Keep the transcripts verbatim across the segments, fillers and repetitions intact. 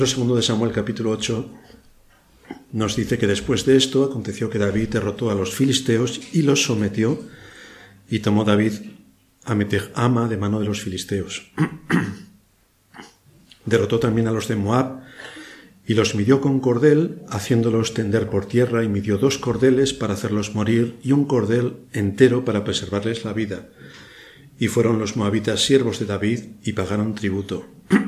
Segundo de Samuel capítulo ocho nos dice que después de esto aconteció que David derrotó a los filisteos y los sometió, y tomó David a Meteg-ama de mano de los filisteos. Derrotó también a los de Moab y los midió con cordel, haciéndolos tender por tierra, y midió dos cordeles para hacerlos morir y un cordel entero para preservarles la vida. Y fueron los moabitas siervos de David y pagaron tributo.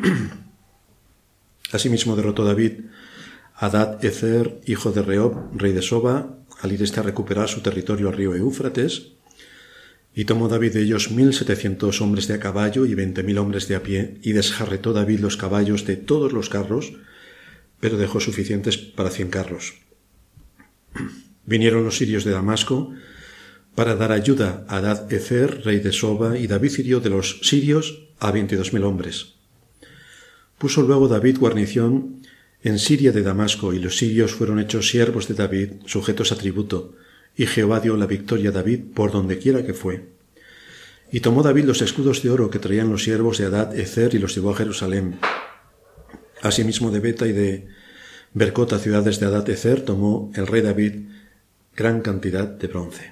Asimismo derrotó David a Hadad-ezer, hijo de Rehob, rey de Soba, al ir éste a recuperar su territorio al río Éufrates, y tomó David de ellos mil setecientos hombres de a caballo y veinte mil hombres de a pie, y desjarretó David los caballos de todos los carros, pero dejó suficientes para cien carros. Vinieron los sirios de Damasco para dar ayuda a Hadad-ezer, rey de Soba, y David hirió de los sirios a veintidós mil hombres. Puso luego David guarnición en Siria de Damasco, y los sirios fueron hechos siervos de David, sujetos a tributo, y Jehová dio la victoria a David por donde quiera que fue. Y tomó David los escudos de oro que traían los siervos de Hadad-ezer y los llevó a Jerusalén. Asimismo de Beta y de Bercota, ciudades de Hadad-ezer, tomó el rey David gran cantidad de bronce.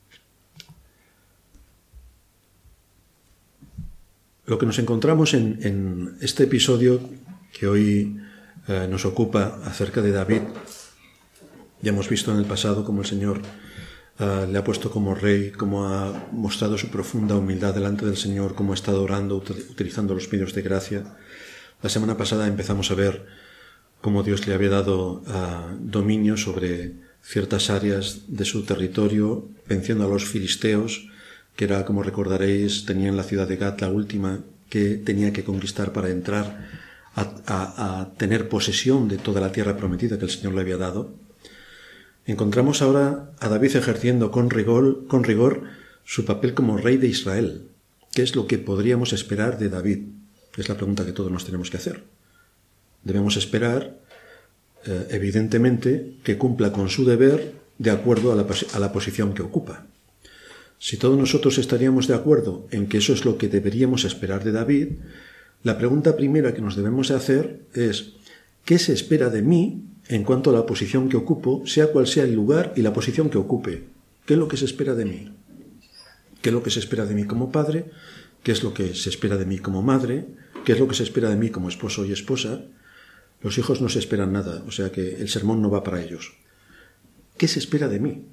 Lo que nos encontramos en, en este episodio que hoy eh, nos ocupa acerca de David, ya hemos visto en el pasado cómo el Señor eh, le ha puesto como rey, cómo ha mostrado su profunda humildad delante del Señor, cómo ha estado orando, ut- utilizando los medios de gracia. La semana pasada empezamos a ver cómo Dios le había dado uh, dominio sobre ciertas áreas de su territorio, venciendo a los filisteos, que era, como recordaréis, tenían la ciudad de Gat, la última que tenía que conquistar para entrar a, a, a tener posesión de toda la tierra prometida que el Señor le había dado. Encontramos ahora a David ejerciendo con rigor, con rigor su papel como rey de Israel. ¿Qué es lo que podríamos esperar de David? Es la pregunta que todos nos tenemos que hacer. Debemos esperar, eh, evidentemente, que cumpla con su deber de acuerdo a la, a la posición que ocupa. Si todos nosotros estaríamos de acuerdo en que eso es lo que deberíamos esperar de David, la pregunta primera que nos debemos hacer es: ¿qué se espera de mí en cuanto a la posición que ocupo, sea cual sea el lugar y la posición que ocupe? ¿Qué es lo que se espera de mí? ¿Qué es lo que se espera de mí como padre? ¿Qué es lo que se espera de mí como madre? ¿Qué es lo que se espera de mí como esposo y esposa? Los hijos no se esperan nada, o sea que el sermón no va para ellos. ¿Qué se espera de mí?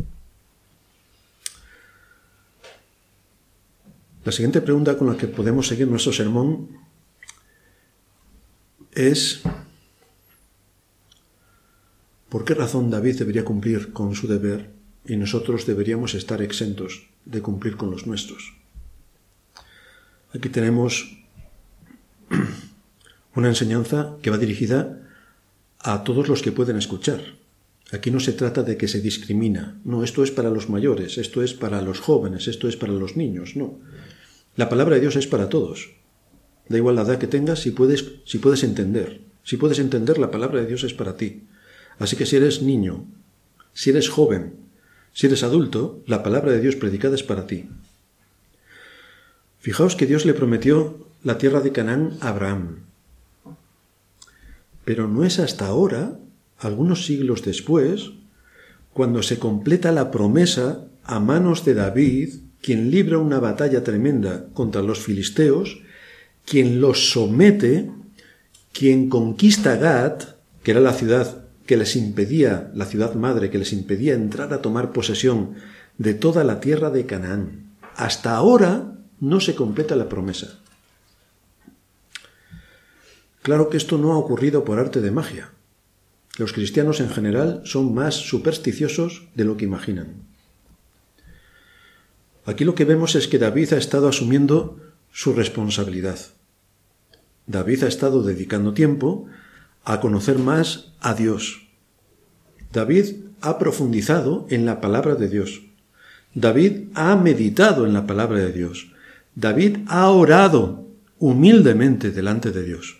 La siguiente pregunta con la que podemos seguir nuestro sermón es: ¿por qué razón David debería cumplir con su deber y nosotros deberíamos estar exentos de cumplir con los nuestros? Aquí tenemos una enseñanza que va dirigida a todos los que pueden escuchar. Aquí no se trata de que se discrimina. No, esto es para los mayores, esto es para los jóvenes, esto es para los niños. No. La palabra de Dios es para todos. Da igual la edad que tengas, si puedes, si puedes entender. Si puedes entender, la palabra de Dios es para ti. Así que si eres niño, si eres joven, si eres adulto, la palabra de Dios predicada es para ti. Fijaos que Dios le prometió la tierra de Canaán a Abraham. Pero no es hasta ahora, algunos siglos después, cuando se completa la promesa a manos de David, quien libra una batalla tremenda contra los filisteos, quien los somete, quien conquista Gat, que era la ciudad que les impedía, la ciudad madre que les impedía entrar a tomar posesión de toda la tierra de Canaán. Hasta ahora no se completa la promesa. Claro que esto no ha ocurrido por arte de magia. Los cristianos en general son más supersticiosos de lo que imaginan. Aquí lo que vemos es que David ha estado asumiendo su responsabilidad. David ha estado dedicando tiempo a conocer más a Dios. David ha profundizado en la palabra de Dios. David ha meditado en la palabra de Dios. David ha orado humildemente delante de Dios.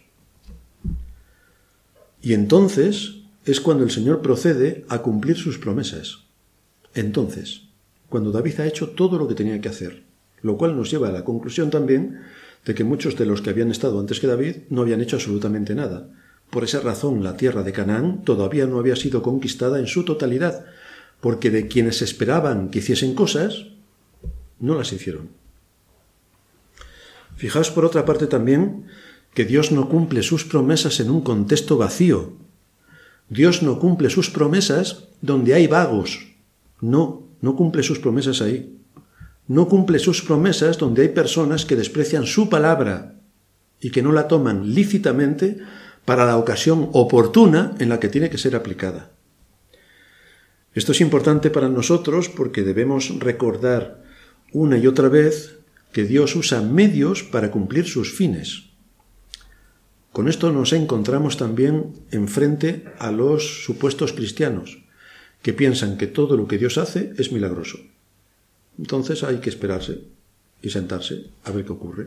Y entonces es cuando el Señor procede a cumplir sus promesas. Entonces, cuando David ha hecho todo lo que tenía que hacer, lo cual nos lleva a la conclusión también de que muchos de los que habían estado antes que David no habían hecho absolutamente nada, Por esa razón, la tierra de Canaán todavía no había sido conquistada en su totalidad, porque de quienes esperaban que hiciesen cosas, no las hicieron. Fijaos por otra parte también que Dios no cumple sus promesas en un contexto vacío. Dios no cumple sus promesas donde hay vagos. No, no cumple sus promesas ahí. No cumple sus promesas donde hay personas que desprecian su palabra y que no la toman lícitamente para la ocasión oportuna en la que tiene que ser aplicada. Esto es importante para nosotros porque debemos recordar una y otra vez que Dios usa medios para cumplir sus fines. Con esto nos encontramos también enfrente a los supuestos cristianos, que piensan que todo lo que Dios hace es milagroso. Entonces hay que esperarse y sentarse a ver qué ocurre.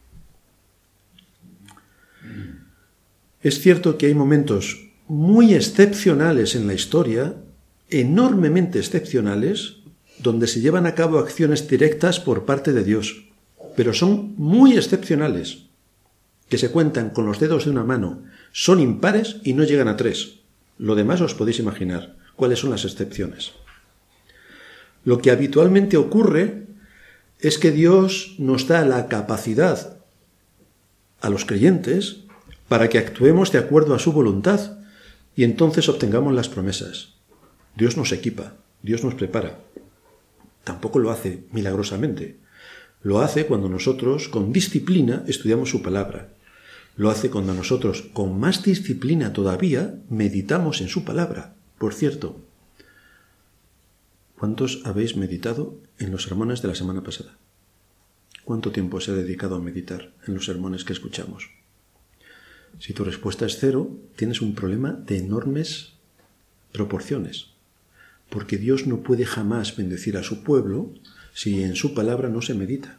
Es cierto que hay momentos muy excepcionales en la historia, enormemente excepcionales, donde se llevan a cabo acciones directas por parte de Dios, pero son muy excepcionales, que se cuentan con los dedos de una mano, son impares y no llegan a tres. Lo demás os podéis imaginar cuáles son las excepciones. Lo que habitualmente ocurre es que Dios nos da la capacidad a los creyentes para que actuemos de acuerdo a su voluntad y entonces obtengamos las promesas. Dios nos equipa, Dios nos prepara. Tampoco lo hace milagrosamente. Lo hace cuando nosotros, con disciplina, estudiamos su palabra. Lo hace cuando nosotros, con más disciplina todavía, meditamos en su palabra. Por cierto, ¿cuántos habéis meditado en los sermones de la semana pasada? ¿Cuánto tiempo se ha dedicado a meditar en los sermones que escuchamos? Si tu respuesta es cero, tienes un problema de enormes proporciones, porque Dios no puede jamás bendecir a su pueblo si en su palabra no se medita.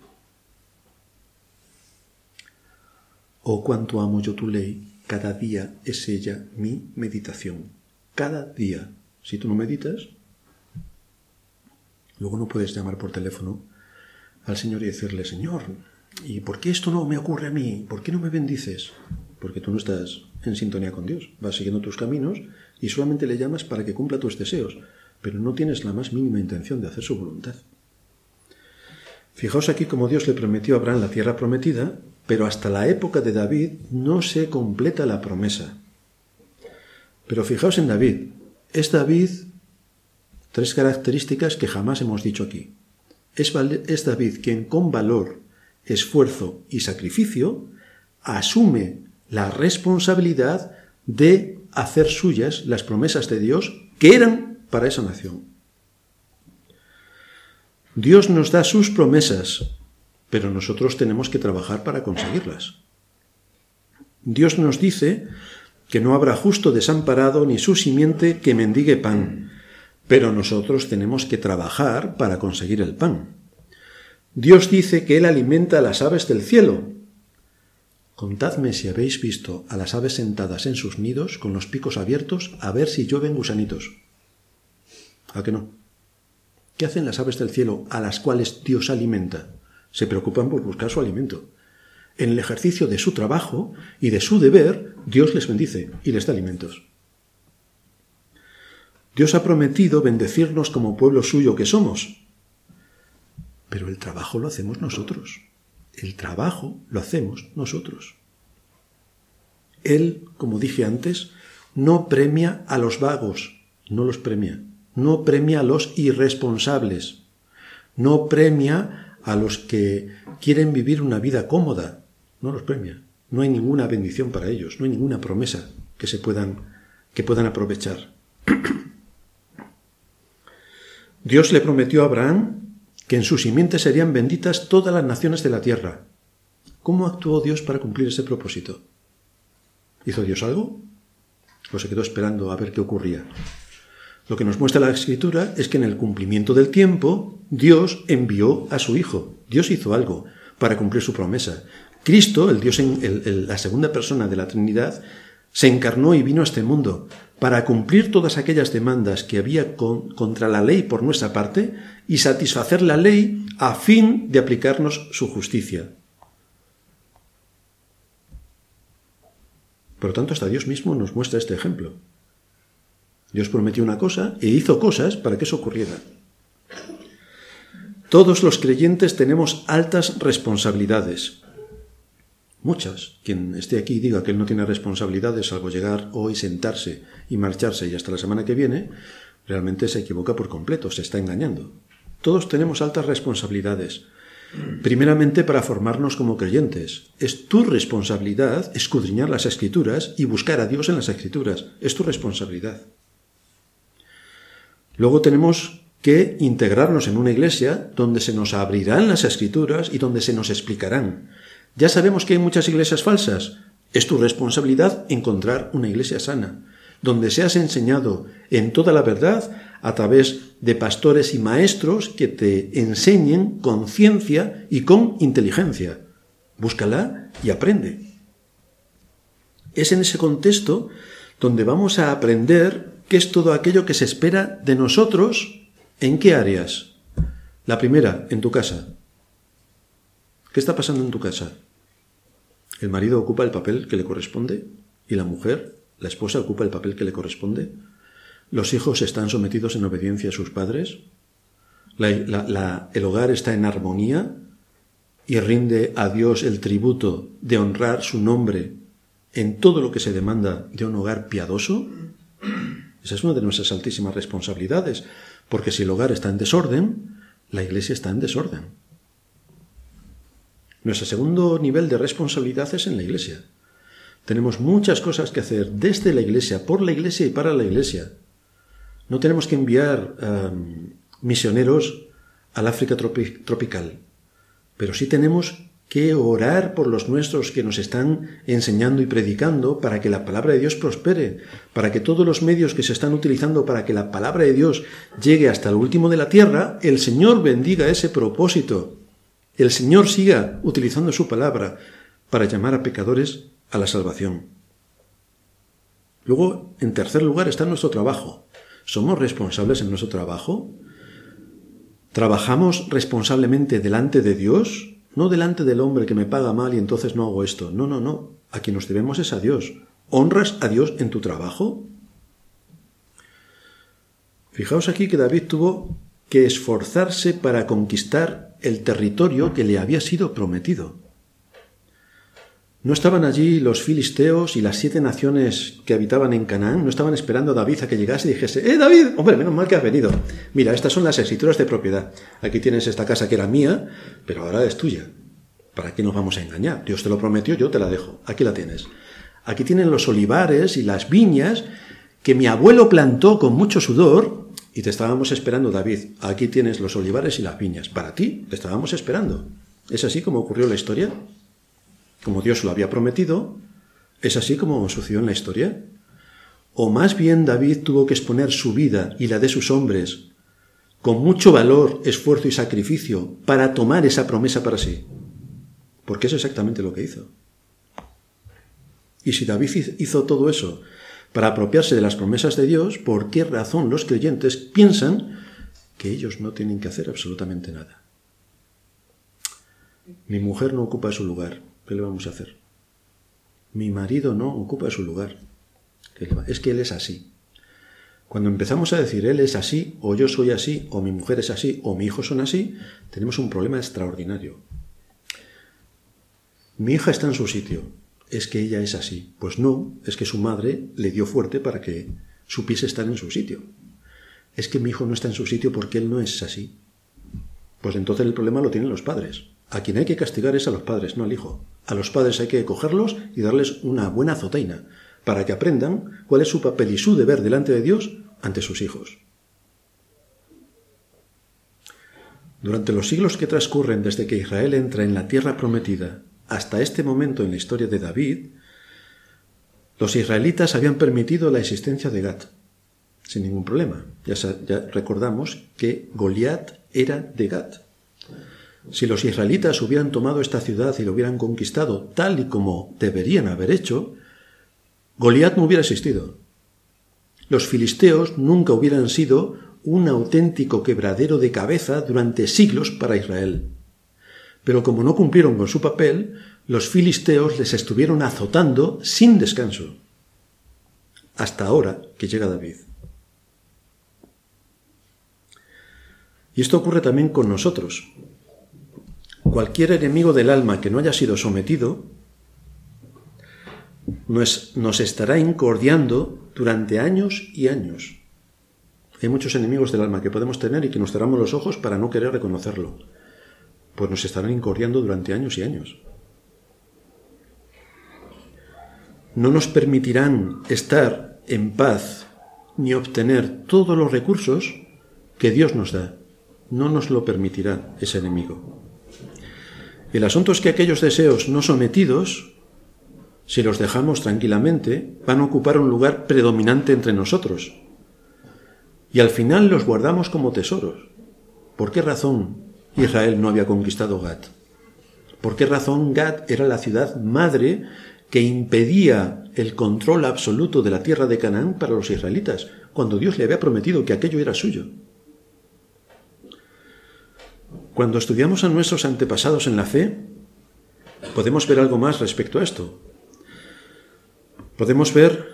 Oh, cuánto amo yo tu ley, cada día es ella mi meditación. Cada día. Si tú no meditas, luego no puedes llamar por teléfono al Señor y decirle: Señor, ¿y por qué esto no me ocurre a mí? ¿Por qué no me bendices? Porque tú no estás en sintonía con Dios. Vas siguiendo tus caminos y solamente le llamas para que cumpla tus deseos, pero no tienes la más mínima intención de hacer su voluntad. Fijaos aquí cómo Dios le prometió a Abraham la tierra prometida, pero hasta la época de David no se completa la promesa. Pero fijaos en David. Es David tres características que jamás hemos dicho aquí. Es, es David quien con valor, esfuerzo y sacrificio asume la responsabilidad de hacer suyas las promesas de Dios que eran para esa nación. Dios nos da sus promesas, pero nosotros tenemos que trabajar para conseguirlas. Dios nos dice que no habrá justo desamparado ni su simiente que mendigue pan, pero nosotros tenemos que trabajar para conseguir el pan. Dios dice que Él alimenta a las aves del cielo. Contadme si habéis visto a las aves sentadas en sus nidos con los picos abiertos a ver si llueven gusanitos. ¿A qué no? ¿Qué hacen las aves del cielo a las cuales Dios alimenta? Se preocupan por buscar su alimento. En el ejercicio de su trabajo y de su deber, Dios les bendice y les da alimentos. Dios ha prometido bendecirnos como pueblo suyo que somos, pero el trabajo lo hacemos nosotros. El trabajo lo hacemos nosotros. Él, como dije antes, no premia a los vagos, no los premia. No premia a los irresponsables. No premia a los que quieren vivir una vida cómoda. No los premia. No hay ninguna bendición para ellos. No hay ninguna promesa que se puedan, que puedan aprovechar. Dios le prometió a Abraham que en su simiente serían benditas todas las naciones de la tierra. ¿Cómo actuó Dios para cumplir ese propósito? ¿Hizo Dios algo? ¿O se quedó esperando a ver qué ocurría? Lo que nos muestra la Escritura es que en el cumplimiento del tiempo, Dios envió a su Hijo. Dios hizo algo para cumplir su promesa. Cristo, el Dios en el, el, la segunda persona de la Trinidad, se encarnó y vino a este mundo para cumplir todas aquellas demandas que había con, contra la ley por nuestra parte y satisfacer la ley a fin de aplicarnos su justicia. Por lo tanto, hasta Dios mismo nos muestra este ejemplo. Dios prometió una cosa e hizo cosas para que eso ocurriera. Todos los creyentes tenemos altas responsabilidades. Muchas. Quien esté aquí y diga que él no tiene responsabilidades salvo llegar hoy, sentarse y marcharse y hasta la semana que viene, realmente se equivoca por completo, se está engañando. Todos tenemos altas responsabilidades. Primeramente para formarnos como creyentes. Es tu responsabilidad escudriñar las Escrituras y buscar a Dios en las Escrituras. Es tu responsabilidad. Luego tenemos que integrarnos en una iglesia donde se nos abrirán las Escrituras y donde se nos explicarán. Ya sabemos que hay muchas iglesias falsas. Es tu responsabilidad encontrar una iglesia sana, donde seas enseñado en toda la verdad a través de pastores y maestros que te enseñen con ciencia y con inteligencia. Búscala y aprende. Es en ese contexto donde vamos a aprender qué es todo aquello que se espera de nosotros. ¿En qué áreas? La primera, en tu casa. ¿Qué está pasando en tu casa? ¿El marido ocupa el papel que le corresponde? ¿Y la mujer, la esposa, ocupa el papel que le corresponde? ¿Los hijos están sometidos en obediencia a sus padres? ¿La, la, la, ¿El hogar está en armonía y rinde a Dios el tributo de honrar su nombre en todo lo que se demanda de un hogar piadoso? Esa es una de nuestras altísimas responsabilidades, porque si el hogar está en desorden, la iglesia está en desorden. Nuestro segundo nivel de responsabilidad es en la iglesia. Tenemos muchas cosas que hacer desde la iglesia, por la iglesia y para la iglesia. No tenemos que enviar um, misioneros al África tropi- tropical, pero sí tenemos que orar por los nuestros que nos están enseñando y predicando para que la palabra de Dios prospere, para que todos los medios que se están utilizando para que la palabra de Dios llegue hasta el último de la tierra, el Señor bendiga ese propósito. El Señor siga utilizando su palabra para llamar a pecadores a la salvación. Luego, en tercer lugar, está nuestro trabajo. ¿Somos responsables en nuestro trabajo? ¿Trabajamos responsablemente delante de Dios? No delante del hombre que me paga mal y entonces no hago esto. No, no, no. A quien nos debemos es a Dios. ¿Honras a Dios en tu trabajo? Fijaos aquí que David tuvo que esforzarse para conquistar el territorio que le había sido prometido. No estaban allí los filisteos y las siete naciones que habitaban en Canaán, no estaban esperando a David a que llegase y dijese: ¡Eh, David! Hombre, menos mal que has venido. Mira, estas son las escrituras de propiedad. Aquí tienes esta casa que era mía, pero ahora es tuya. ¿Para qué nos vamos a engañar? Dios te lo prometió, yo te la dejo. Aquí la tienes. Aquí tienen los olivares y las viñas que mi abuelo plantó con mucho sudor y te estábamos esperando, David. Aquí tienes los olivares y las viñas. Para ti, te estábamos esperando. ¿Es así como ocurrió la historia? Como Dios lo había prometido, ¿es así como sucedió en la historia? ¿O más bien David tuvo que exponer su vida y la de sus hombres con mucho valor, esfuerzo y sacrificio para tomar esa promesa para sí? Porque es exactamente lo que hizo. Y si David hizo todo eso para apropiarse de las promesas de Dios, ¿por qué razón los creyentes piensan que ellos no tienen que hacer absolutamente nada? Mi mujer no ocupa su lugar. ¿Qué le vamos a hacer? Mi marido no ocupa su lugar. Es que él es así. Cuando empezamos a decir él es así, o yo soy así, o mi mujer es así, o mi hijo son así, tenemos un problema extraordinario. Mi hija está en su sitio. Es que ella es así. Pues no, es que su madre le dio fuerte para que supiese estar en su sitio. Es que mi hijo no está en su sitio porque él no es así. Pues entonces el problema lo tienen los padres. A quien hay que castigar es a los padres, no al hijo. A los padres hay que cogerlos y darles una buena azotaina para que aprendan cuál es su papel y su deber delante de Dios ante sus hijos. Durante los siglos que transcurren desde que Israel entra en la tierra prometida hasta este momento en la historia de David, los israelitas habían permitido la existencia de Gat, sin ningún problema. Ya, ya recordamos que Goliat era de Gat. Si los israelitas hubieran tomado esta ciudad y lo hubieran conquistado tal y como deberían haber hecho, Goliat no hubiera existido. Los filisteos nunca hubieran sido un auténtico quebradero de cabeza durante siglos para Israel. Pero como no cumplieron con su papel, los filisteos les estuvieron azotando sin descanso, hasta ahora que llega David. Y esto ocurre también con nosotros. Cualquier enemigo del alma que no haya sido sometido nos, nos estará incordiando durante años y años. Hay muchos enemigos del alma que podemos tener y que nos cerramos los ojos para no querer reconocerlo. Pues nos estarán incordiando durante años y años. No nos permitirán estar en paz ni obtener todos los recursos que Dios nos da. No nos lo permitirá ese enemigo. El asunto es que aquellos deseos no sometidos, si los dejamos tranquilamente, van a ocupar un lugar predominante entre nosotros. Y al final los guardamos como tesoros. ¿Por qué razón Israel no había conquistado Gat? ¿Por qué razón Gat era la ciudad madre que impedía el control absoluto de la tierra de Canaán para los israelitas, cuando Dios le había prometido que aquello era suyo? Cuando estudiamos a nuestros antepasados en la fe, podemos ver algo más respecto a esto. Podemos ver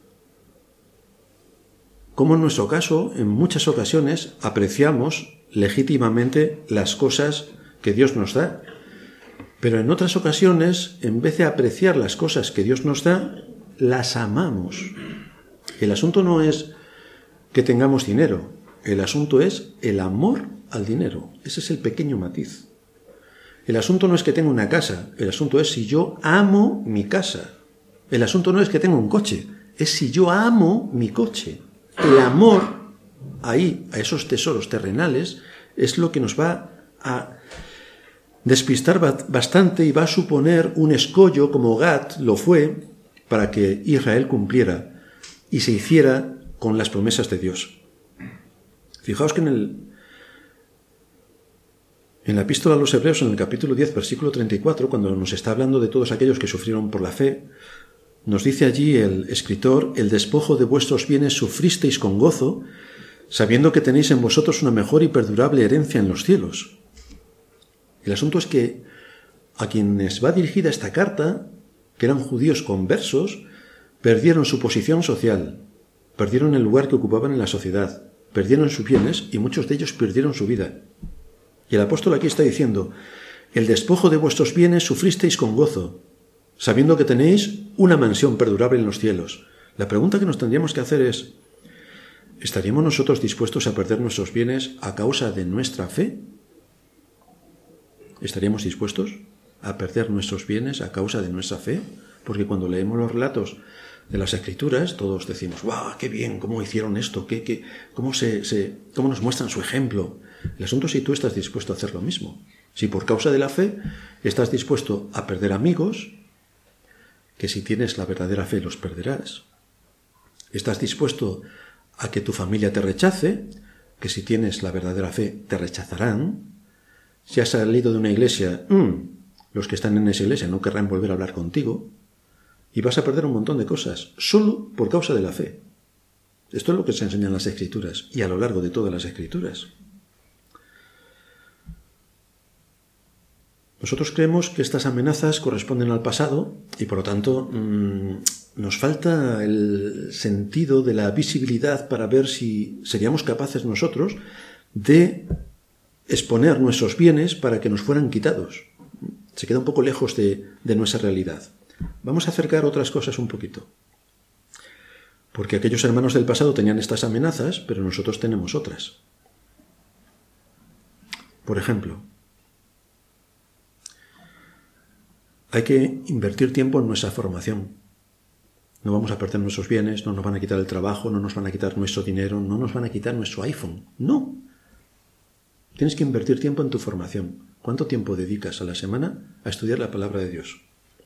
cómo en nuestro caso, en muchas ocasiones, apreciamos legítimamente las cosas que Dios nos da. Pero en otras ocasiones, en vez de apreciar las cosas que Dios nos da, las amamos. El asunto no es que tengamos dinero, el asunto es el amor al dinero. Ese es el pequeño matiz. El asunto no es que tenga una casa, el asunto es si yo amo mi casa. El asunto no es que tenga un coche, es si yo amo mi coche. El amor ahí, a esos tesoros terrenales, es lo que nos va a despistar bastante y va a suponer un escollo, como Gat lo fue, para que Israel cumpliera y se hiciera con las promesas de Dios. Fijaos que en el en la epístola a los Hebreos, en el capítulo diez, versículo treinta y cuatro, cuando nos está hablando de todos aquellos que sufrieron por la fe, nos dice allí el escritor: el despojo de vuestros bienes sufristeis con gozo, sabiendo que tenéis en vosotros una mejor y perdurable herencia en los cielos. El asunto es que a quienes va dirigida esta carta, que eran judíos conversos, perdieron su posición social, perdieron el lugar que ocupaban en la sociedad, perdieron sus bienes y muchos de ellos perdieron su vida. Y el apóstol aquí está diciendo: el despojo de vuestros bienes sufristeis con gozo, sabiendo que tenéis una mansión perdurable en los cielos. La pregunta que nos tendríamos que hacer es: ¿estaríamos nosotros dispuestos a perder nuestros bienes a causa de nuestra fe? ¿Estaríamos dispuestos a perder nuestros bienes a causa de nuestra fe? Porque cuando leemos los relatos de las Escrituras, todos decimos: ¡guau, qué bien! ¿Cómo hicieron esto? ¿Qué, qué, cómo, se, se, ¿Cómo nos muestran su ejemplo? El asunto es si tú estás dispuesto a hacer lo mismo. Si por causa de la fe estás dispuesto a perder amigos, que si tienes la verdadera fe los perderás. Estás dispuesto a que tu familia te rechace, que si tienes la verdadera fe te rechazarán. Si has salido de una iglesia, mmm, los que están en esa iglesia no querrán volver a hablar contigo, y vas a perder un montón de cosas solo por causa de la fe. Esto es lo que se enseña en las Escrituras y a lo largo de todas las Escrituras. Nosotros creemos que estas amenazas corresponden al pasado y por lo tanto mmm, nos falta el sentido de la visibilidad para ver si seríamos capaces nosotros de exponer nuestros bienes para que nos fueran quitados. Se queda un poco lejos de, de nuestra realidad. Vamos a acercar otras cosas un poquito. Porque aquellos hermanos del pasado tenían estas amenazas, pero nosotros tenemos otras. Por ejemplo, hay que invertir tiempo en nuestra formación. No vamos a perder nuestros bienes, no nos van a quitar el trabajo, no nos van a quitar nuestro dinero, no nos van a quitar nuestro iPhone. No. Tienes que invertir tiempo en tu formación. ¿Cuánto tiempo dedicas a la semana a estudiar la palabra de Dios?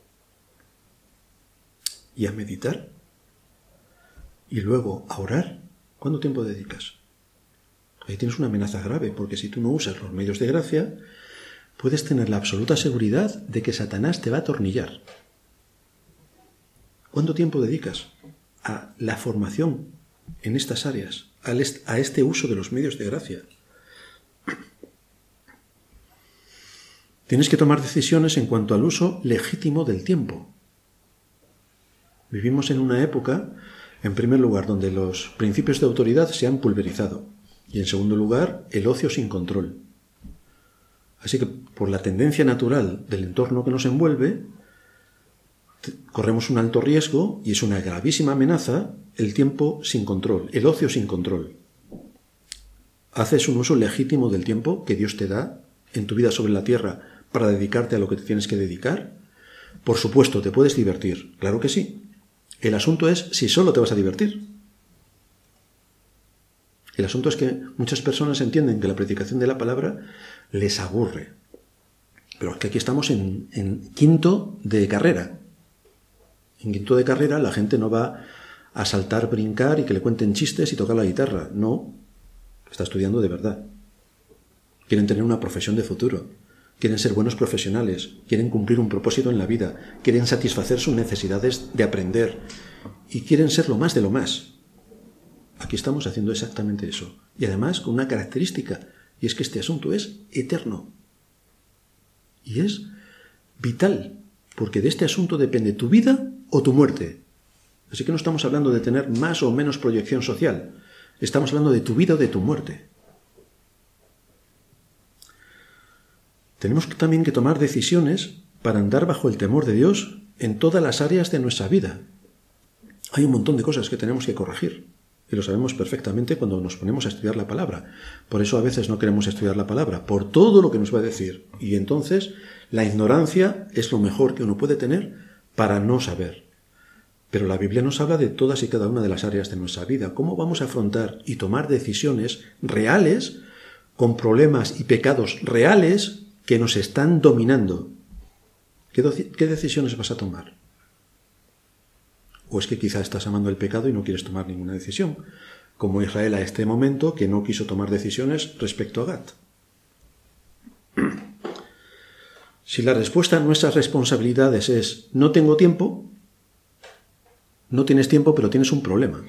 ¿Y a meditar? ¿Y luego a orar? ¿Cuánto tiempo dedicas? Ahí tienes una amenaza grave, porque si tú no usas los medios de gracia, puedes tener la absoluta seguridad de que Satanás te va a atornillar. ¿Cuánto tiempo dedicas a la formación en estas áreas, a este uso de los medios de gracia? Tienes que tomar decisiones en cuanto al uso legítimo del tiempo. Vivimos en una época, en primer lugar, donde los principios de autoridad se han pulverizado y, en segundo lugar, el ocio sin control. Así que, por la tendencia natural del entorno que nos envuelve, corremos un alto riesgo y es una gravísima amenaza el tiempo sin control, el ocio sin control. Haces un uso legítimo del tiempo que Dios te da en tu vida sobre la tierra para dedicarte a lo que te tienes que dedicar. Por supuesto, te puedes divertir, claro que sí. El asunto es si solo te vas a divertir. El asunto es que muchas personas entienden que la predicación de la palabra les aburre. Pero es que aquí estamos en, en quinto de carrera. En quinto de carrera la gente no va a saltar, brincar y que le cuenten chistes y tocar la guitarra. No, está estudiando de verdad. Quieren tener una profesión de futuro. Quieren ser buenos profesionales. Quieren cumplir un propósito en la vida. Quieren satisfacer sus necesidades de aprender. Y quieren ser lo más de lo más. Aquí estamos haciendo exactamente eso. Y además con una característica. Y es que este asunto es eterno. Y es vital. Porque de este asunto depende tu vida o tu muerte. Así que no estamos hablando de tener más o menos proyección social. Estamos hablando de tu vida o de tu muerte. Tenemos también que tomar decisiones para andar bajo el temor de Dios en todas las áreas de nuestra vida. Hay un montón de cosas que tenemos que corregir. Y lo sabemos perfectamente cuando nos ponemos a estudiar la palabra. Por eso a veces no queremos estudiar la palabra, por todo lo que nos va a decir. Y entonces la ignorancia es lo mejor que uno puede tener para no saber. Pero la Biblia nos habla de todas y cada una de las áreas de nuestra vida. ¿Cómo vamos a afrontar y tomar decisiones reales con problemas y pecados reales que nos están dominando? ¿Qué, ¿Qué decisiones vas a tomar? ¿O es que quizá estás amando el pecado y no quieres tomar ninguna decisión? Como Israel a este momento, que no quiso tomar decisiones respecto a Gat. Si la respuesta a nuestras responsabilidades es no tengo tiempo, no tienes tiempo, pero tienes un problema.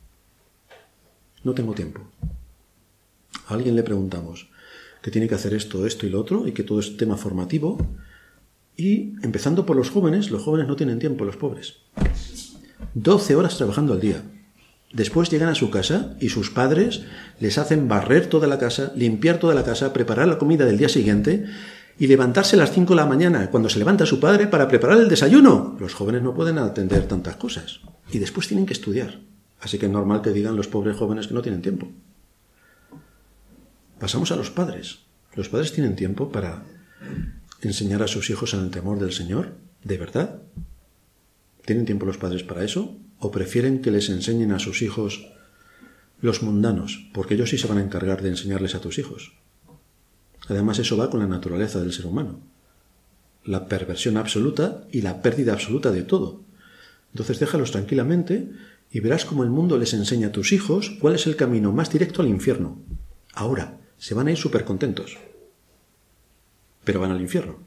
No tengo tiempo. A alguien le preguntamos que tiene que hacer esto, esto y lo otro, y que todo es tema formativo. Y empezando por los jóvenes, los jóvenes no tienen tiempo, los pobres. doce horas trabajando al día. Después llegan a su casa y sus padres les hacen barrer toda la casa, limpiar toda la casa, preparar la comida del día siguiente y levantarse a las cinco de la mañana, cuando se levanta su padre, para preparar el desayuno. Los jóvenes no pueden atender tantas cosas. Y después tienen que estudiar. Así que es normal que digan los pobres jóvenes que no tienen tiempo. Pasamos a los padres. ¿Los padres tienen tiempo para enseñar a sus hijos en el temor del Señor? ¿De verdad? ¿Tienen tiempo los padres para eso? ¿O prefieren que les enseñen a sus hijos los mundanos? Porque ellos sí se van a encargar de enseñarles a tus hijos. Además, eso va con la naturaleza del ser humano. La perversión absoluta y la pérdida absoluta de todo. Entonces déjalos tranquilamente y verás cómo el mundo les enseña a tus hijos cuál es el camino más directo al infierno. Ahora, se van a ir súper contentos. Pero van al infierno.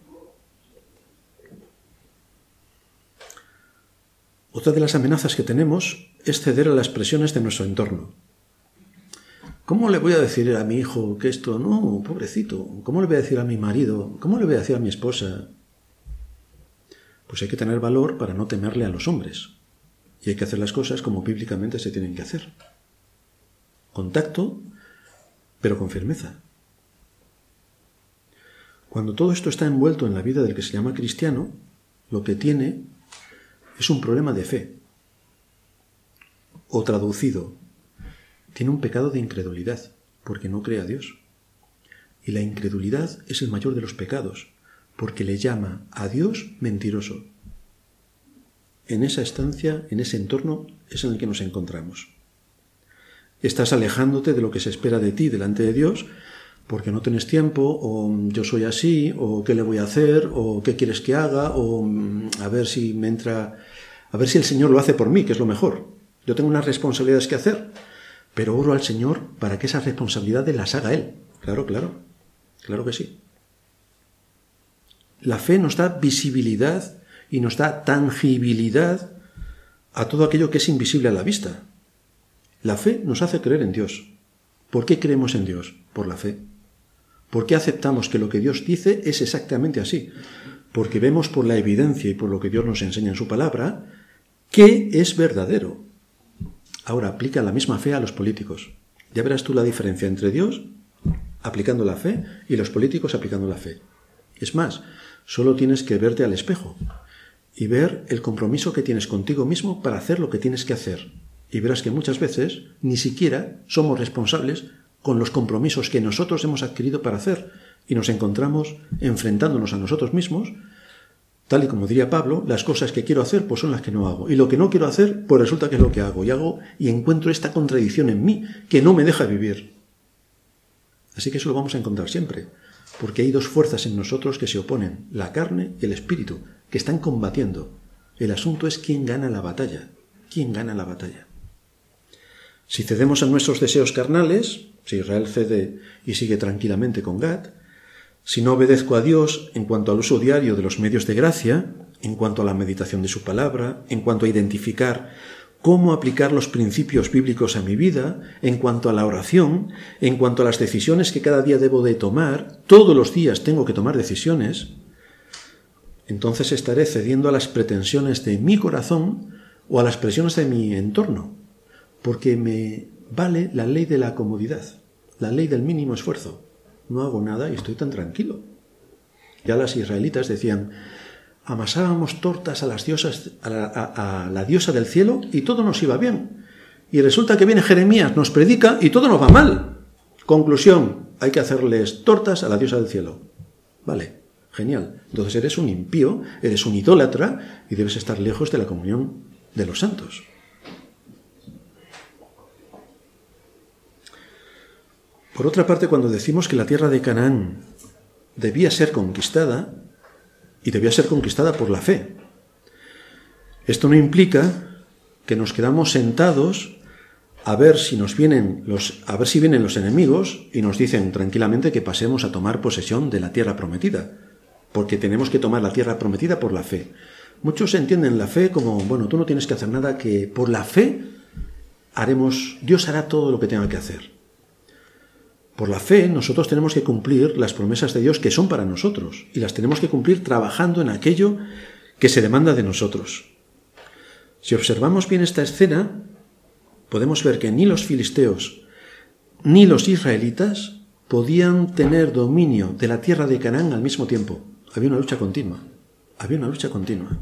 Otra de las amenazas que tenemos es ceder a las presiones de nuestro entorno. ¿Cómo le voy a decir a mi hijo que esto? No, pobrecito. ¿Cómo le voy a decir a mi marido? ¿Cómo le voy a decir a mi esposa? Pues hay que tener valor para no temerle a los hombres. Y hay que hacer las cosas como bíblicamente se tienen que hacer. Con tacto, pero con firmeza. Cuando todo esto está envuelto en la vida del que se llama cristiano, lo que tiene es un problema de fe. O traducido, tiene un pecado de incredulidad, porque no cree a Dios. Y la incredulidad es el mayor de los pecados, porque le llama a Dios mentiroso. En esa estancia, en ese entorno, es en el que nos encontramos. Estás alejándote de lo que se espera de ti delante de Dios, porque no tienes tiempo, o yo soy así, o qué le voy a hacer, o qué quieres que haga, o a ver si me entra, a ver si el Señor lo hace por mí, que es lo mejor. Yo tengo unas responsabilidades que hacer, pero oro al Señor para que esas responsabilidades las haga Él. Claro, claro, claro que sí. La fe nos da visibilidad y nos da tangibilidad a todo aquello que es invisible a la vista. La fe nos hace creer en Dios. ¿Por qué creemos en Dios? Por la fe. ¿Por qué aceptamos que lo que Dios dice es exactamente así? Porque vemos por la evidencia y por lo que Dios nos enseña en su palabra que es verdadero. Ahora, aplica la misma fe a los políticos. Ya verás tú la diferencia entre Dios aplicando la fe y los políticos aplicando la fe. Es más, solo tienes que verte al espejo y ver el compromiso que tienes contigo mismo para hacer lo que tienes que hacer. Y verás que muchas veces ni siquiera somos responsables con los compromisos que nosotros hemos adquirido para hacer y nos encontramos enfrentándonos a nosotros mismos, tal y como diría Pablo, las cosas que quiero hacer pues son las que no hago y lo que no quiero hacer pues resulta que es lo que hago y hago y encuentro esta contradicción en mí que no me deja vivir. Así que eso lo vamos a encontrar siempre, porque hay dos fuerzas en nosotros que se oponen, la carne y el espíritu, que están combatiendo. El asunto es quién gana la batalla, quién gana la batalla. Si cedemos a nuestros deseos carnales, si Israel cede y sigue tranquilamente con Gad, si no obedezco a Dios en cuanto al uso diario de los medios de gracia, en cuanto a la meditación de su palabra, en cuanto a identificar cómo aplicar los principios bíblicos a mi vida, en cuanto a la oración, en cuanto a las decisiones que cada día debo de tomar, todos los días tengo que tomar decisiones, entonces estaré cediendo a las pretensiones de mi corazón o a las presiones de mi entorno, porque me vale la ley de la comodidad, la ley del mínimo esfuerzo. No hago nada y estoy tan tranquilo. Ya las israelitas decían, amasábamos tortas a las diosas, a la, a, a la diosa del cielo y todo nos iba bien. Y resulta que viene Jeremías, nos predica y todo nos va mal. Conclusión, hay que hacerles tortas a la diosa del cielo. Vale, genial. Entonces eres un impío, eres un idólatra y debes estar lejos de la comunión de los santos. Por otra parte, cuando decimos que la tierra de Canaán debía ser conquistada, y debía ser conquistada por la fe, esto no implica que nos quedamos sentados a ver si nos vienen los, a ver si vienen los enemigos y nos dicen tranquilamente que pasemos a tomar posesión de la tierra prometida, porque tenemos que tomar la tierra prometida por la fe. Muchos entienden la fe como, bueno, tú no tienes que hacer nada, que por la fe haremos, Dios hará todo lo que tenga que hacer. Por la fe nosotros tenemos que cumplir las promesas de Dios que son para nosotros y las tenemos que cumplir trabajando en aquello que se demanda de nosotros. Si observamos bien esta escena, podemos ver que ni los filisteos ni los israelitas podían tener dominio de la tierra de Canaán al mismo tiempo. Había una lucha continua. Había una lucha continua.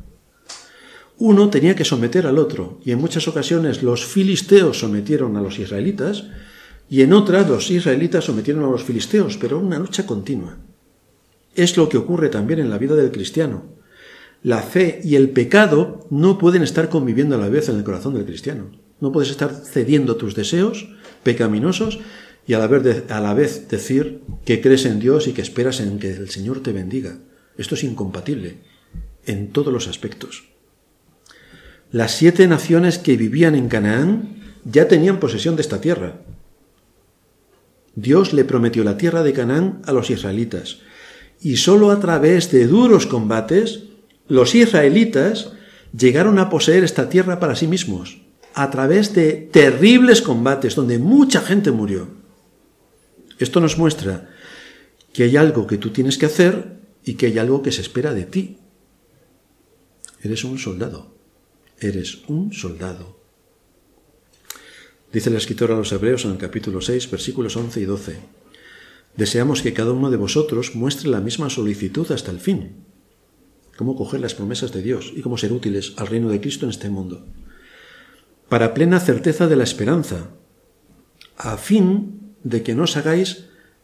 Uno tenía que someter al otro y en muchas ocasiones los filisteos sometieron a los israelitas y en otras los israelitas sometieron a los filisteos, pero una lucha continua. Es lo que ocurre también en la vida del cristiano. La fe y el pecado no pueden estar conviviendo a la vez en el corazón del cristiano. No puedes estar cediendo tus deseos pecaminosos y a la vez, de, a la vez decir que crees en Dios y que esperas en que el Señor te bendiga. Esto es incompatible en todos los aspectos. Las siete naciones que vivían en Canaán ya tenían posesión de esta tierra. Dios le prometió la tierra de Canaán a los israelitas y sólo a través de duros combates los israelitas llegaron a poseer esta tierra para sí mismos, a través de terribles combates donde mucha gente murió. Esto nos muestra que hay algo que tú tienes que hacer y que hay algo que se espera de ti. Eres un soldado, eres un soldado. Dice el escritor a los Hebreos en el capítulo seis, versículos once y doce. Deseamos que cada uno de vosotros muestre la misma solicitud hasta el fin. Cómo coger las promesas de Dios y cómo ser útiles al reino de Cristo en este mundo. Para plena certeza de la esperanza, a fin de que no os hagáis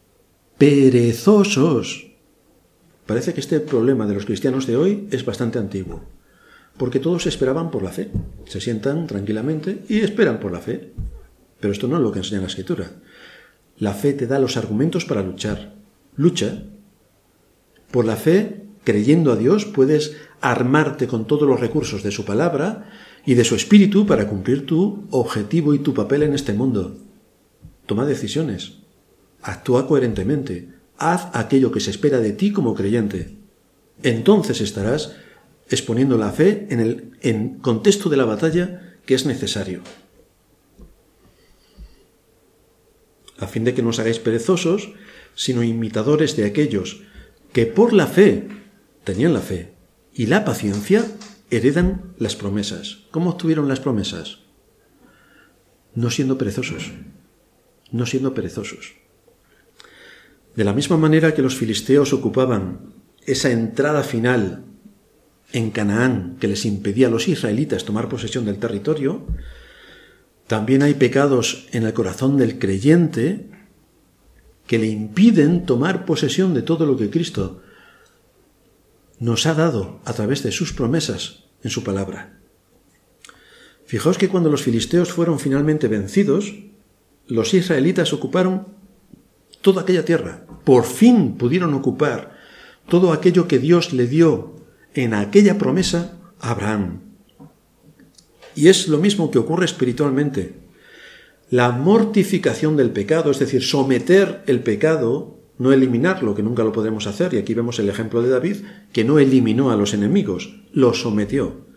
perezosos. Parece que este problema de los cristianos de hoy es bastante antiguo, porque todos esperaban por la fe. Se sientan tranquilamente y esperan por la fe. Pero esto no es lo que enseña la Escritura. La fe te da los argumentos para luchar. Lucha. Por la fe, creyendo a Dios, puedes armarte con todos los recursos de su palabra y de su espíritu para cumplir tu objetivo y tu papel en este mundo. Toma decisiones. Actúa coherentemente. Haz aquello que se espera de ti como creyente. Entonces estarás exponiendo la fe en el en contexto de la batalla que es necesario. A fin de que no os hagáis perezosos, sino imitadores de aquellos que por la fe, tenían la fe, y la paciencia, heredan las promesas. ¿Cómo obtuvieron las promesas? No siendo perezosos, no siendo perezosos. De la misma manera que los filisteos ocupaban esa entrada final en Canaán que les impedía a los israelitas tomar posesión del territorio, también hay pecados en el corazón del creyente que le impiden tomar posesión de todo lo que Cristo nos ha dado a través de sus promesas en su palabra. Fijaos que cuando los filisteos fueron finalmente vencidos, los israelitas ocuparon toda aquella tierra. Por fin pudieron ocupar todo aquello que Dios le dio en aquella promesa a Abraham. Y es lo mismo que ocurre espiritualmente. La mortificación del pecado, es decir, someter el pecado, no eliminarlo, que nunca lo podremos hacer, y aquí vemos el ejemplo de David, que no eliminó a los enemigos, los sometió.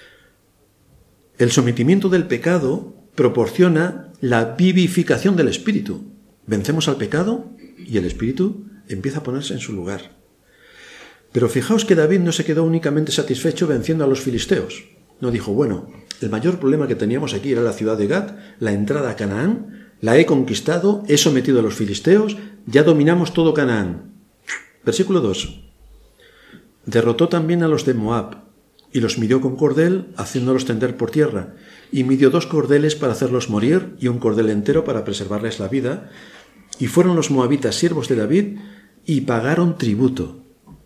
El sometimiento del pecado proporciona la vivificación del espíritu. Vencemos al pecado y el espíritu empieza a ponerse en su lugar. Pero fijaos que David no se quedó únicamente satisfecho venciendo a los filisteos. No dijo, bueno, el mayor problema que teníamos aquí era la ciudad de Gat, la entrada a Canaán, la he conquistado, he sometido a los filisteos, ya dominamos todo Canaán. Versículo dos. Derrotó también a los de Moab, y los midió con cordel, haciéndolos tender por tierra, y midió dos cordeles para hacerlos morir, y un cordel entero para preservarles la vida, y fueron los moabitas siervos de David, y pagaron tributo.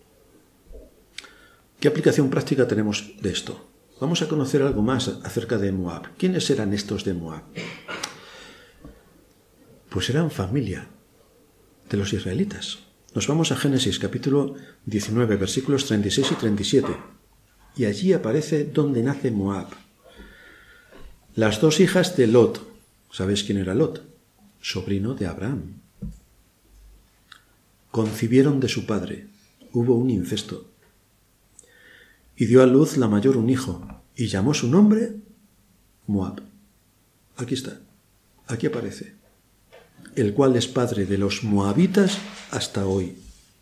¿Qué aplicación práctica tenemos de esto? Vamos a conocer algo más acerca de Moab. ¿Quiénes eran estos de Moab? Pues eran familia de los israelitas. Nos vamos a Génesis capítulo diecinueve, versículos treinta y seis y treinta y siete. Y allí aparece dónde nace Moab. Las dos hijas de Lot. ¿Sabéis quién era Lot? Sobrino de Abraham. Concibieron de su padre. Hubo un incesto. Y dio a luz la mayor un hijo, y llamó su nombre Moab. Aquí está, aquí aparece. El cual es padre de los moabitas hasta hoy.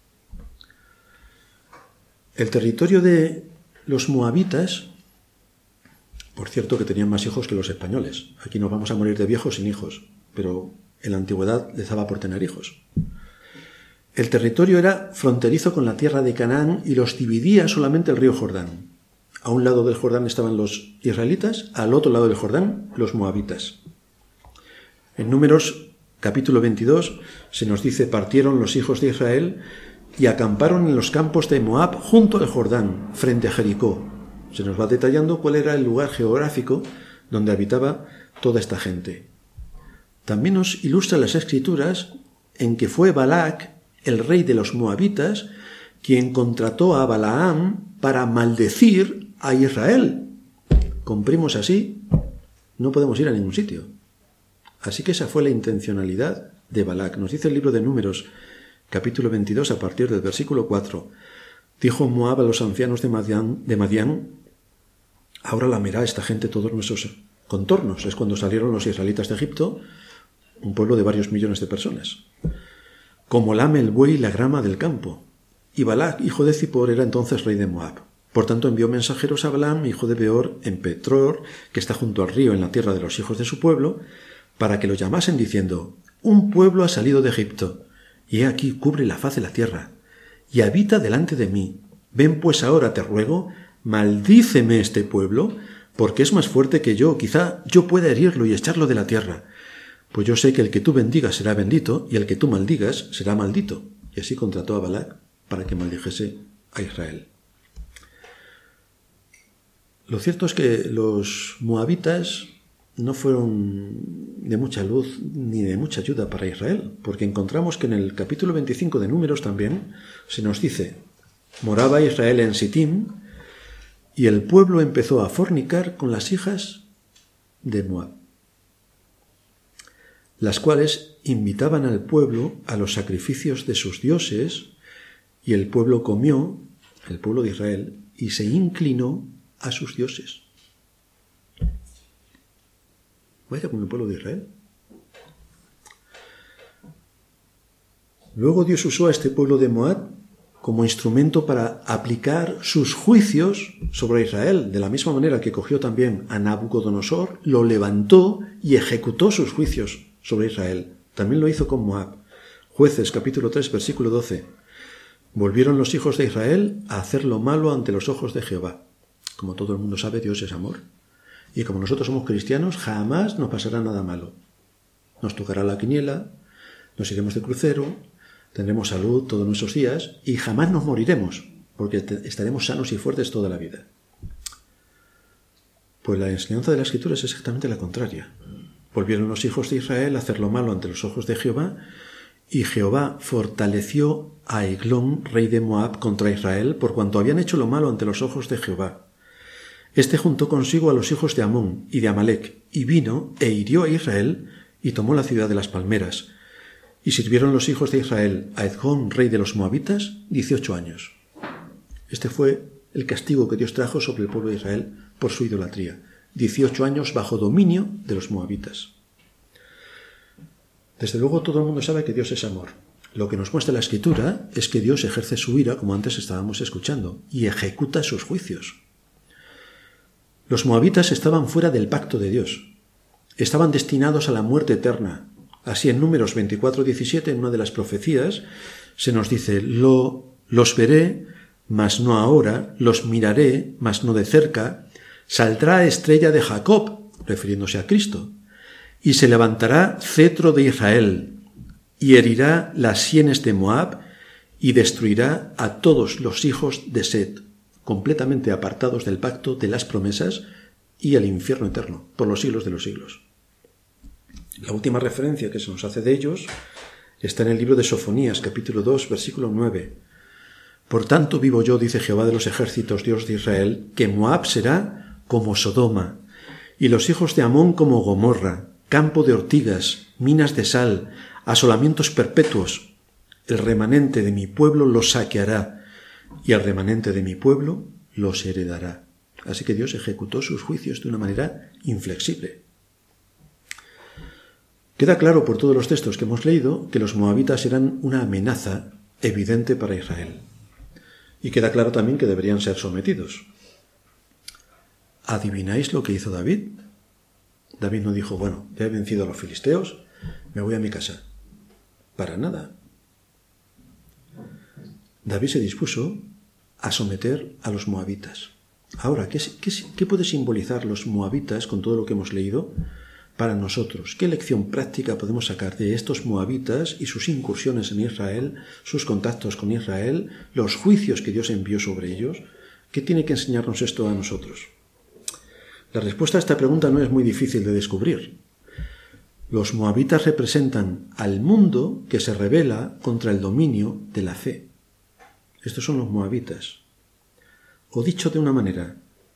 El territorio de los moabitas, por cierto que tenían más hijos que los españoles. Aquí nos vamos a morir de viejos sin hijos, pero en la antigüedad les daba por tener hijos. El territorio era fronterizo con la tierra de Canaán y los dividía solamente el río Jordán. A un lado del Jordán estaban los israelitas, al otro lado del Jordán los moabitas. En Números capítulo veintidós se nos dice: partieron los hijos de Israel y acamparon en los campos de Moab junto al Jordán, frente a Jericó. Se nos va detallando cuál era el lugar geográfico donde habitaba toda esta gente. También nos ilustra las Escrituras en que fue Balac, el rey de los moabitas, quien contrató a Balaam para maldecir a Israel. Con primos así no podemos ir a ningún sitio. Así que esa fue la intencionalidad de Balac. Nos dice el libro de Números, capítulo veintidós, a partir del versículo cuatro. Dijo Moab a los ancianos de Madián, de Madián: ahora lamerá esta gente todos nuestros contornos. Es cuando salieron los israelitas de Egipto, un pueblo de varios millones de personas. Como lame el buey la grama del campo. Y Balac, hijo de Zippor, era entonces rey de Moab. Por tanto envió mensajeros a Balaam, hijo de Beor, en Petror, que está junto al río en la tierra de los hijos de su pueblo, para que lo llamasen diciendo: un pueblo ha salido de Egipto, y he aquí cubre la faz de la tierra, y habita delante de mí. Ven pues ahora, te ruego, maldíceme este pueblo, porque es más fuerte que yo. Quizá yo pueda herirlo y echarlo de la tierra. Pues yo sé que el que tú bendigas será bendito, y el que tú maldigas será maldito. Y así contrató a Balac para que maldijese a Israel. Lo cierto es que los moabitas no fueron de mucha luz ni de mucha ayuda para Israel, porque encontramos que en el capítulo veinticinco de Números también se nos dice: moraba Israel en Sittim, y el pueblo empezó a fornicar con las hijas de Moab, las cuales invitaban al pueblo a los sacrificios de sus dioses, y el pueblo comió, el pueblo de Israel, y se inclinó a sus dioses. Vaya con el pueblo de Israel. Luego Dios usó a este pueblo de Moab como instrumento para aplicar sus juicios sobre Israel, de la misma manera que cogió también a Nabucodonosor, lo levantó y ejecutó sus juicios sobre Israel. También lo hizo con Moab. Jueces capítulo tres versículo doce. Volvieron los hijos de Israel a hacer lo malo ante los ojos de Jehová. Como todo el mundo sabe, Dios es amor. Y como nosotros somos cristianos, jamás nos pasará nada malo. Nos tocará la quiniela, nos iremos de crucero, tendremos salud todos nuestros días y jamás nos moriremos, porque estaremos sanos y fuertes toda la vida. Pues la enseñanza de la Escritura es exactamente la contraria. Volvieron los hijos de Israel a hacer lo malo ante los ojos de Jehová, y Jehová fortaleció a Eglón, rey de Moab, contra Israel, por cuanto habían hecho lo malo ante los ojos de Jehová. Este juntó consigo a los hijos de Amón y de Amalec, y vino e hirió a Israel, y tomó la ciudad de las palmeras. Y sirvieron los hijos de Israel a Eglón, rey de los moabitas, dieciocho años. Este fue el castigo que Dios trajo sobre el pueblo de Israel por su idolatría. Dieciocho años bajo dominio de los moabitas. Desde luego todo el mundo sabe que Dios es amor. Lo que nos muestra la Escritura es que Dios ejerce su ira, como antes estábamos escuchando, y ejecuta sus juicios. Los moabitas estaban fuera del pacto de Dios. Estaban destinados a la muerte eterna. Así en Números veinticuatro diecisiete, en una de las profecías, se nos dice, Lo, los veré, mas no ahora, los miraré, mas no de cerca, saldrá estrella de Jacob, refiriéndose a Cristo, y se levantará cetro de Israel, y herirá las sienes de Moab, y destruirá a todos los hijos de Set, completamente apartados del pacto de las promesas y al infierno eterno, por los siglos de los siglos. La última referencia que se nos hace de ellos está en el libro de Sofonías, capítulo dos, versículo nueve. Por tanto vivo yo, dice Jehová de los ejércitos, Dios de Israel, que Moab será como Sodoma, y los hijos de Amón como Gomorra, campo de ortigas, minas de sal, asolamientos perpetuos. El remanente de mi pueblo los saqueará, y el remanente de mi pueblo los heredará. Así que Dios ejecutó sus juicios de una manera inflexible. Queda claro por todos los textos que hemos leído que los moabitas eran una amenaza evidente para Israel. Y queda claro también que deberían ser sometidos. ¿Adivináis lo que hizo David? David no dijo, bueno, ya he vencido a los filisteos, me voy a mi casa. Para nada. David se dispuso a someter a los moabitas. Ahora, ¿qué, qué, qué puede simbolizar los moabitas con todo lo que hemos leído para nosotros? ¿Qué lección práctica podemos sacar de estos moabitas y sus incursiones en Israel, sus contactos con Israel, los juicios que Dios envió sobre ellos? ¿Qué tiene que enseñarnos esto a nosotros? La respuesta a esta pregunta no es muy difícil de descubrir. Los moabitas representan al mundo que se rebela contra el dominio de la fe. Estos son los moabitas. O dicho de una manera,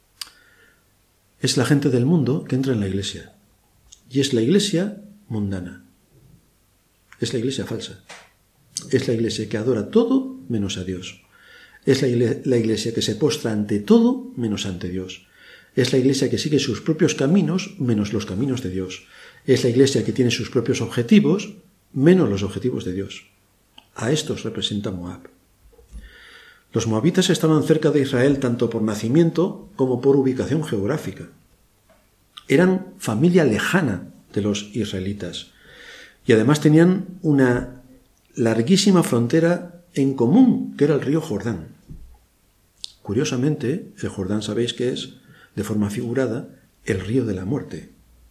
es la gente del mundo que entra en la iglesia. Y es la iglesia mundana. Es la iglesia falsa. Es la iglesia que adora todo menos a Dios. Es la iglesia, la iglesia que se postra ante todo menos ante Dios. Es la iglesia que sigue sus propios caminos menos los caminos de Dios. Es la iglesia que tiene sus propios objetivos menos los objetivos de Dios. A estos representa Moab. Los moabitas estaban cerca de Israel tanto por nacimiento como por ubicación geográfica. Eran familia lejana de los israelitas y además tenían una larguísima frontera en común, que era el río Jordán. Curiosamente, el Jordán sabéis que es, de forma figurada, el río de la muerte.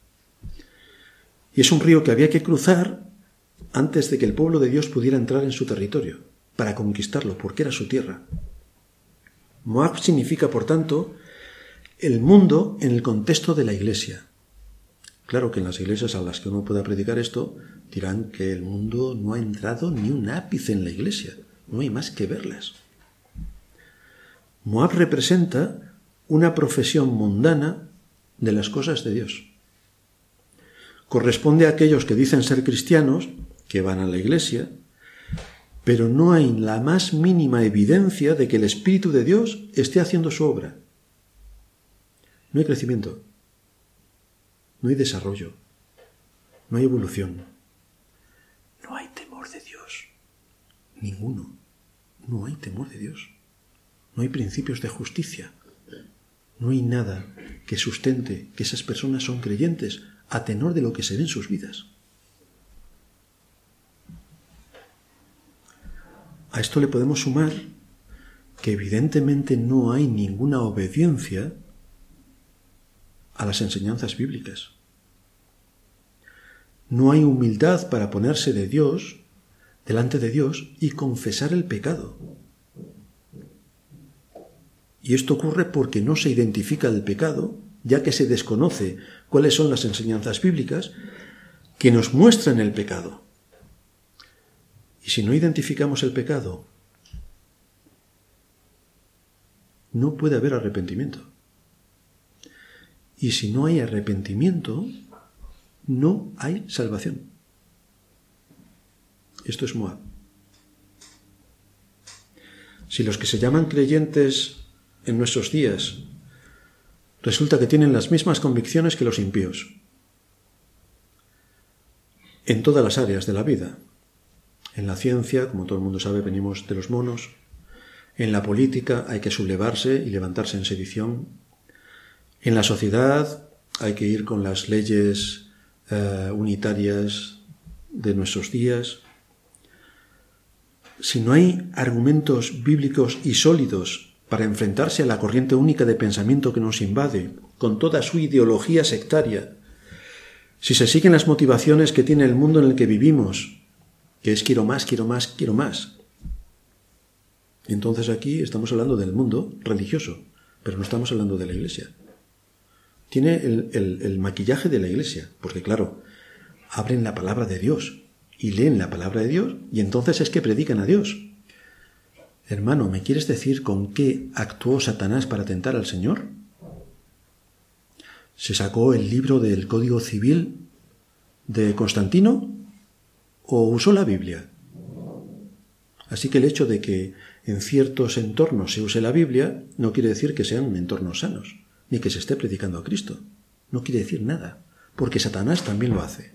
Y es un río que había que cruzar antes de que el pueblo de Dios pudiera entrar en su territorio, para conquistarlo, porque era su tierra. Moab significa, por tanto, el mundo en el contexto de la iglesia. Claro que en las iglesias a las que uno pueda predicar esto, dirán que el mundo no ha entrado ni un ápice en la iglesia, no hay más que verlas. Moab representa una profesión mundana de las cosas de Dios. Corresponde a aquellos que dicen ser cristianos, que van a la iglesia, pero no hay la más mínima evidencia de que el Espíritu de Dios esté haciendo su obra. No hay crecimiento, no hay desarrollo, no hay evolución, no hay temor de Dios, Ninguno. No hay temor de Dios. No hay principios de justicia. No hay nada que sustente que esas personas son creyentes a tenor de lo que se ve en sus vidas. A esto le podemos sumar que evidentemente no hay ninguna obediencia a las enseñanzas bíblicas. No hay humildad para ponerse de Dios, delante de Dios, y confesar el pecado. Y esto ocurre porque no se identifica el pecado, ya que se desconoce cuáles son las enseñanzas bíblicas que nos muestran el pecado. Y si no identificamos el pecado, no puede haber arrepentimiento. Y si no hay arrepentimiento, no hay salvación. Esto es Moab. Si los que se llaman creyentes en nuestros días resulta que tienen las mismas convicciones que los impíos, en todas las áreas de la vida, en la ciencia, como todo el mundo sabe, venimos de los monos, en la política hay que sublevarse y levantarse en sedición, en la sociedad hay que ir con las leyes uh, unitarias de nuestros días. Si no hay argumentos bíblicos y sólidos para enfrentarse a la corriente única de pensamiento que nos invade, con toda su ideología sectaria, si se siguen las motivaciones que tiene el mundo en el que vivimos, que es quiero más, quiero más, quiero más, entonces aquí estamos hablando del mundo religioso, pero no estamos hablando de la Iglesia. Tiene el, el, el maquillaje de la Iglesia, porque claro, abren la palabra de Dios y leen la palabra de Dios y entonces es que predican a Dios. Hermano, ¿me quieres decir con qué actuó Satanás para tentar al Señor? ¿Se sacó el libro del Código Civil de Constantino o usó la Biblia? Así que el hecho de que en ciertos entornos se use la Biblia no quiere decir que sean entornos sanos, ni que se esté predicando a Cristo. No quiere decir nada, porque Satanás también lo hace.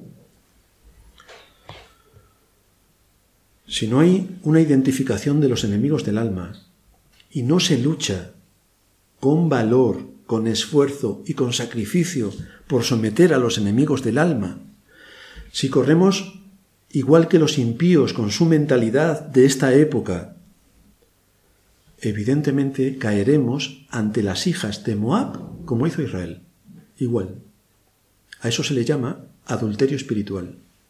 Si no hay una identificación de los enemigos del alma y no se lucha con valor, con esfuerzo y con sacrificio por someter a los enemigos del alma, si corremos igual que los impíos con su mentalidad de esta época, evidentemente caeremos ante las hijas de Moab como hizo Israel. Igual. A eso se le llama adulterio espiritual.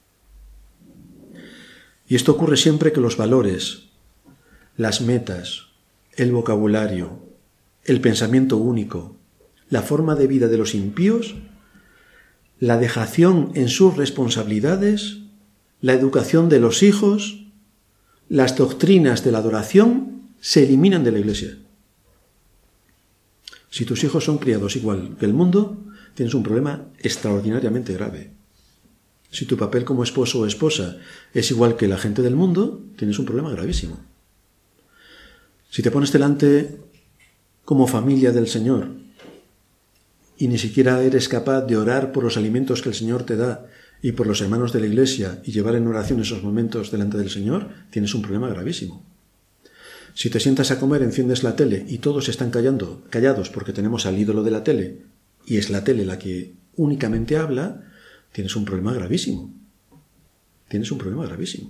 Y esto ocurre siempre que los valores, las metas, el vocabulario, el pensamiento único, la forma de vida de los impíos, la dejación en sus responsabilidades, la educación de los hijos, las doctrinas de la adoración, se eliminan de la Iglesia. Si tus hijos son criados igual que el mundo, tienes un problema extraordinariamente grave. Si tu papel como esposo o esposa es igual que la gente del mundo, tienes un problema gravísimo. Si te pones delante como familia del Señor y ni siquiera eres capaz de orar por los alimentos que el Señor te da y por los hermanos de la Iglesia y llevar en oración esos momentos delante del Señor, tienes un problema gravísimo. Si te sientas a comer, enciendes la tele y todos están callando, callados porque tenemos al ídolo de la tele y es la tele la que únicamente habla, tienes un problema gravísimo. Tienes un problema gravísimo.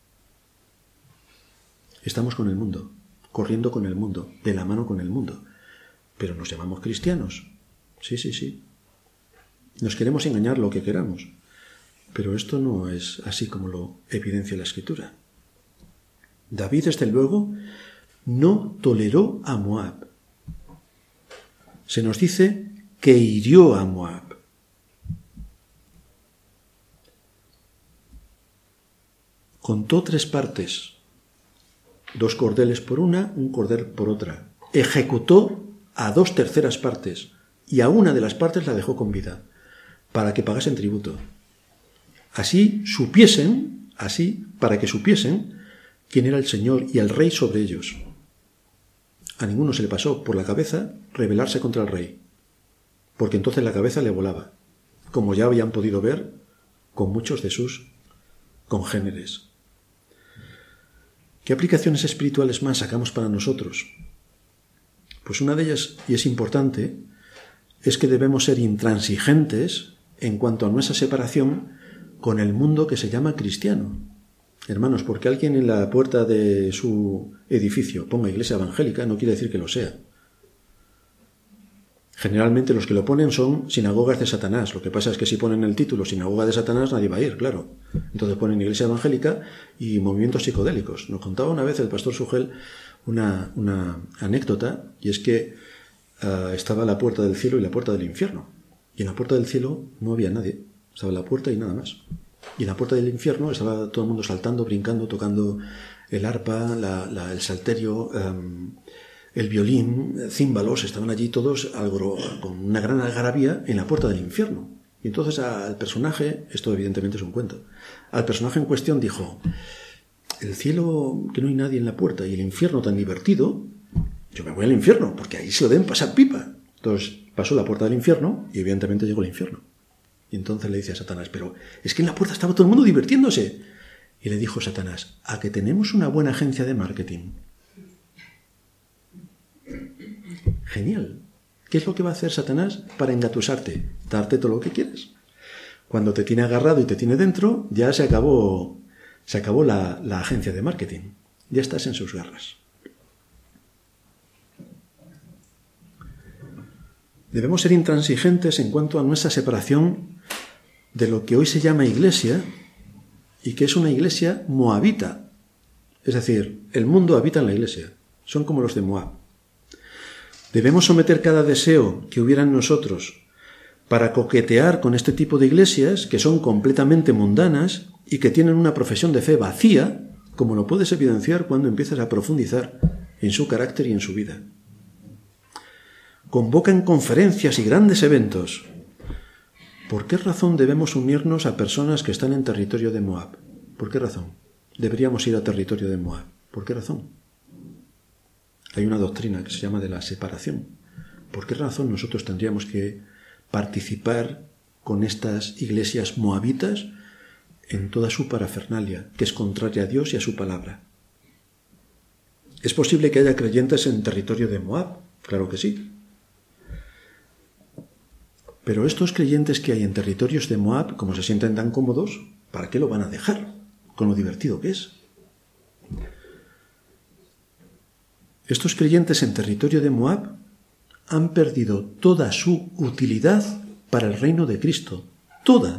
Estamos con el mundo, corriendo con el mundo, de la mano con el mundo. Pero nos llamamos cristianos. Sí, sí, sí. Nos queremos engañar lo que queramos. Pero esto no es así como lo evidencia la Escritura. David, desde luego, no toleró a Moab. Se nos dice que hirió a Moab. Contó tres partes, dos cordeles por una, un cordel por otra. Ejecutó a dos terceras partes y a una de las partes la dejó con vida, para que pagasen tributo. Así supiesen, así, para que supiesen quién era el Señor y el Rey sobre ellos. A ninguno se le pasó por la cabeza rebelarse contra el Rey, porque entonces la cabeza le volaba, como ya habían podido ver con muchos de sus congéneres. ¿Qué aplicaciones espirituales más sacamos para nosotros? Pues una de ellas, y es importante, es que debemos ser intransigentes en cuanto a nuestra separación con el mundo que se llama cristiano. Hermanos, porque alguien en la puerta de su edificio ponga iglesia evangélica no quiere decir que lo sea. Generalmente los que lo ponen son sinagogas de Satanás. Lo que pasa es que si ponen el título sinagoga de Satanás nadie va a ir, claro. Entonces ponen iglesia evangélica y movimientos psicodélicos. Nos contaba una vez el pastor Sugel una, una anécdota, y es que uh, estaba la puerta del cielo y la puerta del infierno. Y en la puerta del cielo no había nadie. Estaba la puerta y nada más. Y en la puerta del infierno estaba todo el mundo saltando, brincando, tocando el arpa, la, la, el salterio, um, el violín, címbalos, estaban allí todos algo, con una gran algarabía en la puerta del infierno. Y entonces al personaje, esto evidentemente es un cuento, al personaje en cuestión dijo: el cielo, que no hay nadie en la puerta, y el infierno tan divertido, yo me voy al infierno, porque ahí se lo deben pasar pipa. Entonces pasó la puerta del infierno y evidentemente llegó al infierno. Y entonces le dice a Satanás: pero es que en la puerta estaba todo el mundo divirtiéndose. Y le dijo Satanás: ¿a que tenemos una buena agencia de marketing? Genial. ¿Qué es lo que va a hacer Satanás para engatusarte? Darte todo lo que quieres. Cuando te tiene agarrado y te tiene dentro, ya se acabó, se acabó la, la agencia de marketing. Ya estás en sus garras. Debemos ser intransigentes en cuanto a nuestra separación de lo que hoy se llama iglesia, y que es una iglesia moabita. Es decir, el mundo habita en la iglesia. Son como los de Moab. Debemos someter cada deseo que hubiera en nosotros para coquetear con este tipo de iglesias que son completamente mundanas y que tienen una profesión de fe vacía, como lo puedes evidenciar cuando empiezas a profundizar en su carácter y en su vida. Convocan conferencias y grandes eventos. ¿Por qué razón debemos unirnos a personas que están en territorio de Moab? ¿Por qué razón deberíamos ir a territorio de Moab? ¿Por qué razón? Hay una doctrina que se llama de la separación. ¿Por qué razón nosotros tendríamos que participar con estas iglesias moabitas en toda su parafernalia, que es contraria a Dios y a su palabra? ¿Es posible que haya creyentes en territorio de Moab? Claro que sí. Pero estos creyentes que hay en territorios de Moab, como se sienten tan cómodos, ¿para qué lo van a dejar? Con lo divertido que es. Estos creyentes en territorio de Moab han perdido toda su utilidad para el reino de Cristo. Toda.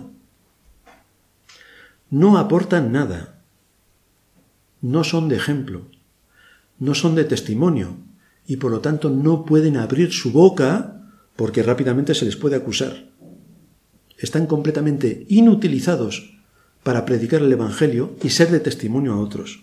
No aportan nada. No son de ejemplo. No son de testimonio. Y por lo tanto no pueden abrir su boca porque rápidamente se les puede acusar. Están completamente inutilizados para predicar el Evangelio y ser de testimonio a otros.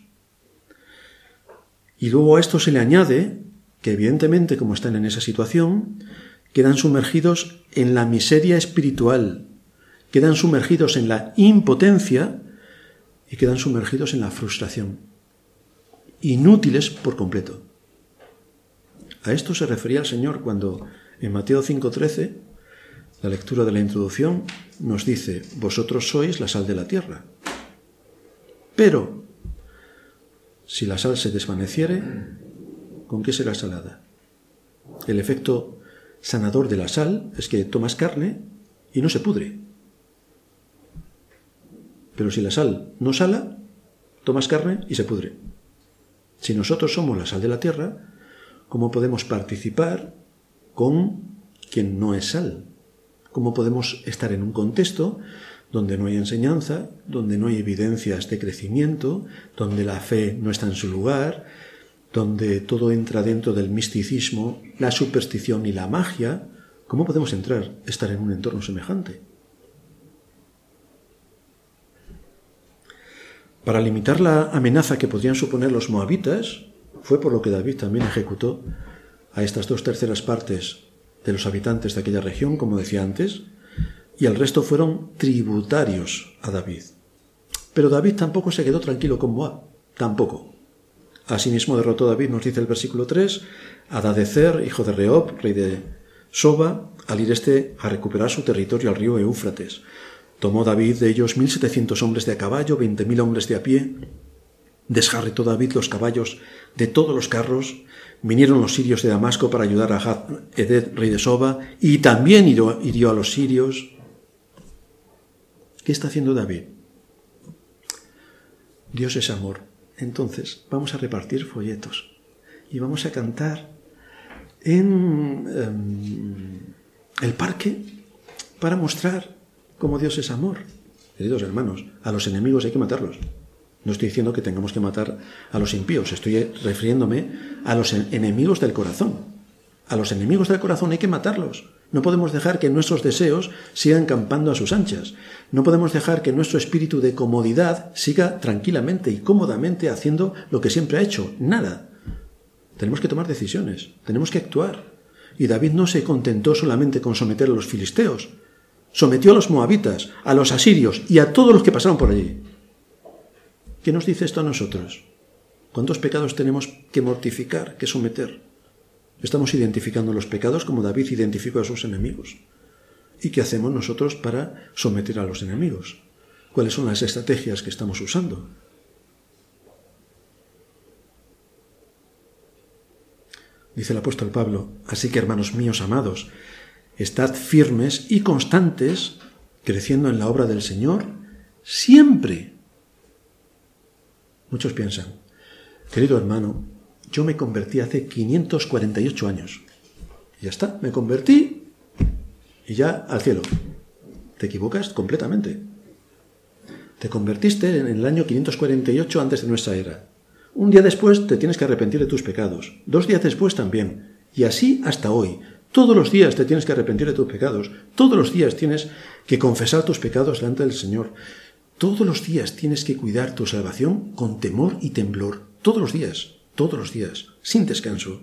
Y luego a esto se le añade que evidentemente, como están en esa situación, quedan sumergidos en la miseria espiritual, quedan sumergidos en la impotencia y quedan sumergidos en la frustración. Inútiles por completo. A esto se refería el Señor cuando en Mateo cinco trece, la lectura de la introducción, nos dice: vosotros sois la sal de la tierra. Pero si la sal se desvaneciere, ¿con qué será salada? El efecto sanador de la sal es que tomas carne y no se pudre. Pero si la sal no sala, tomas carne y se pudre. Si nosotros somos la sal de la tierra, ¿cómo podemos participar con quien no es sal? ¿Cómo podemos estar en un contexto donde no hay enseñanza, donde no hay evidencias de crecimiento, donde la fe no está en su lugar, donde todo entra dentro del misticismo, la superstición y la magia? ¿Cómo podemos entrar, estar en un entorno semejante? Para limitar la amenaza que podrían suponer los moabitas, fue por lo que David también ejecutó a estas dos terceras partes de los habitantes de aquella región, como decía antes, y el resto fueron tributarios a David. Pero David tampoco se quedó tranquilo con Moab, tampoco. Asimismo derrotó David, nos dice el versículo tres, a Hadadezer, hijo de Rehob, rey de Soba, al ir este a recuperar su territorio al río Éufrates. Tomó David de ellos mil setecientos hombres de a caballo, veinte mil hombres de a pie, Desjarretó David los caballos de todos los carros. Vinieron los sirios de Damasco para ayudar a Hadad-Eded, rey de Soba, y también hirió, hirió a los sirios. ¿Qué está haciendo David? Dios es amor. Entonces vamos a repartir folletos y vamos a cantar en eh, el parque para mostrar cómo Dios es amor. Queridos hermanos, a los enemigos hay que matarlos. No estoy diciendo que tengamos que matar a los impíos, estoy refiriéndome a los enemigos del corazón. A los enemigos del corazón hay que matarlos. No podemos dejar que nuestros deseos sigan campando a sus anchas. No podemos dejar que nuestro espíritu de comodidad siga tranquilamente y cómodamente haciendo lo que siempre ha hecho. Nada. Tenemos que tomar decisiones, tenemos que actuar. Y David no se contentó solamente con someter a los filisteos. Sometió a los moabitas, a los asirios y a todos los que pasaron por allí. ¿Qué nos dice esto a nosotros? ¿Cuántos pecados tenemos que mortificar, que someter? Estamos identificando los pecados como David identificó a sus enemigos. ¿Y qué hacemos nosotros para someter a los enemigos? ¿Cuáles son las estrategias que estamos usando? Dice el apóstol Pablo: así que, hermanos míos amados, estad firmes y constantes, creciendo en la obra del Señor, siempre. Muchos piensan: querido hermano, yo me convertí hace quinientos cuarenta y ocho años. Y ya está, me convertí y ya al cielo. Te equivocas completamente. Te convertiste en el año quinientos cuarenta y ocho antes de nuestra era. Un día después te tienes que arrepentir de tus pecados. Dos días después también. Y así hasta hoy. Todos los días te tienes que arrepentir de tus pecados. Todos los días tienes que confesar tus pecados delante del Señor. Todos los días tienes que cuidar tu salvación con temor y temblor. Todos los días, todos los días, sin descanso.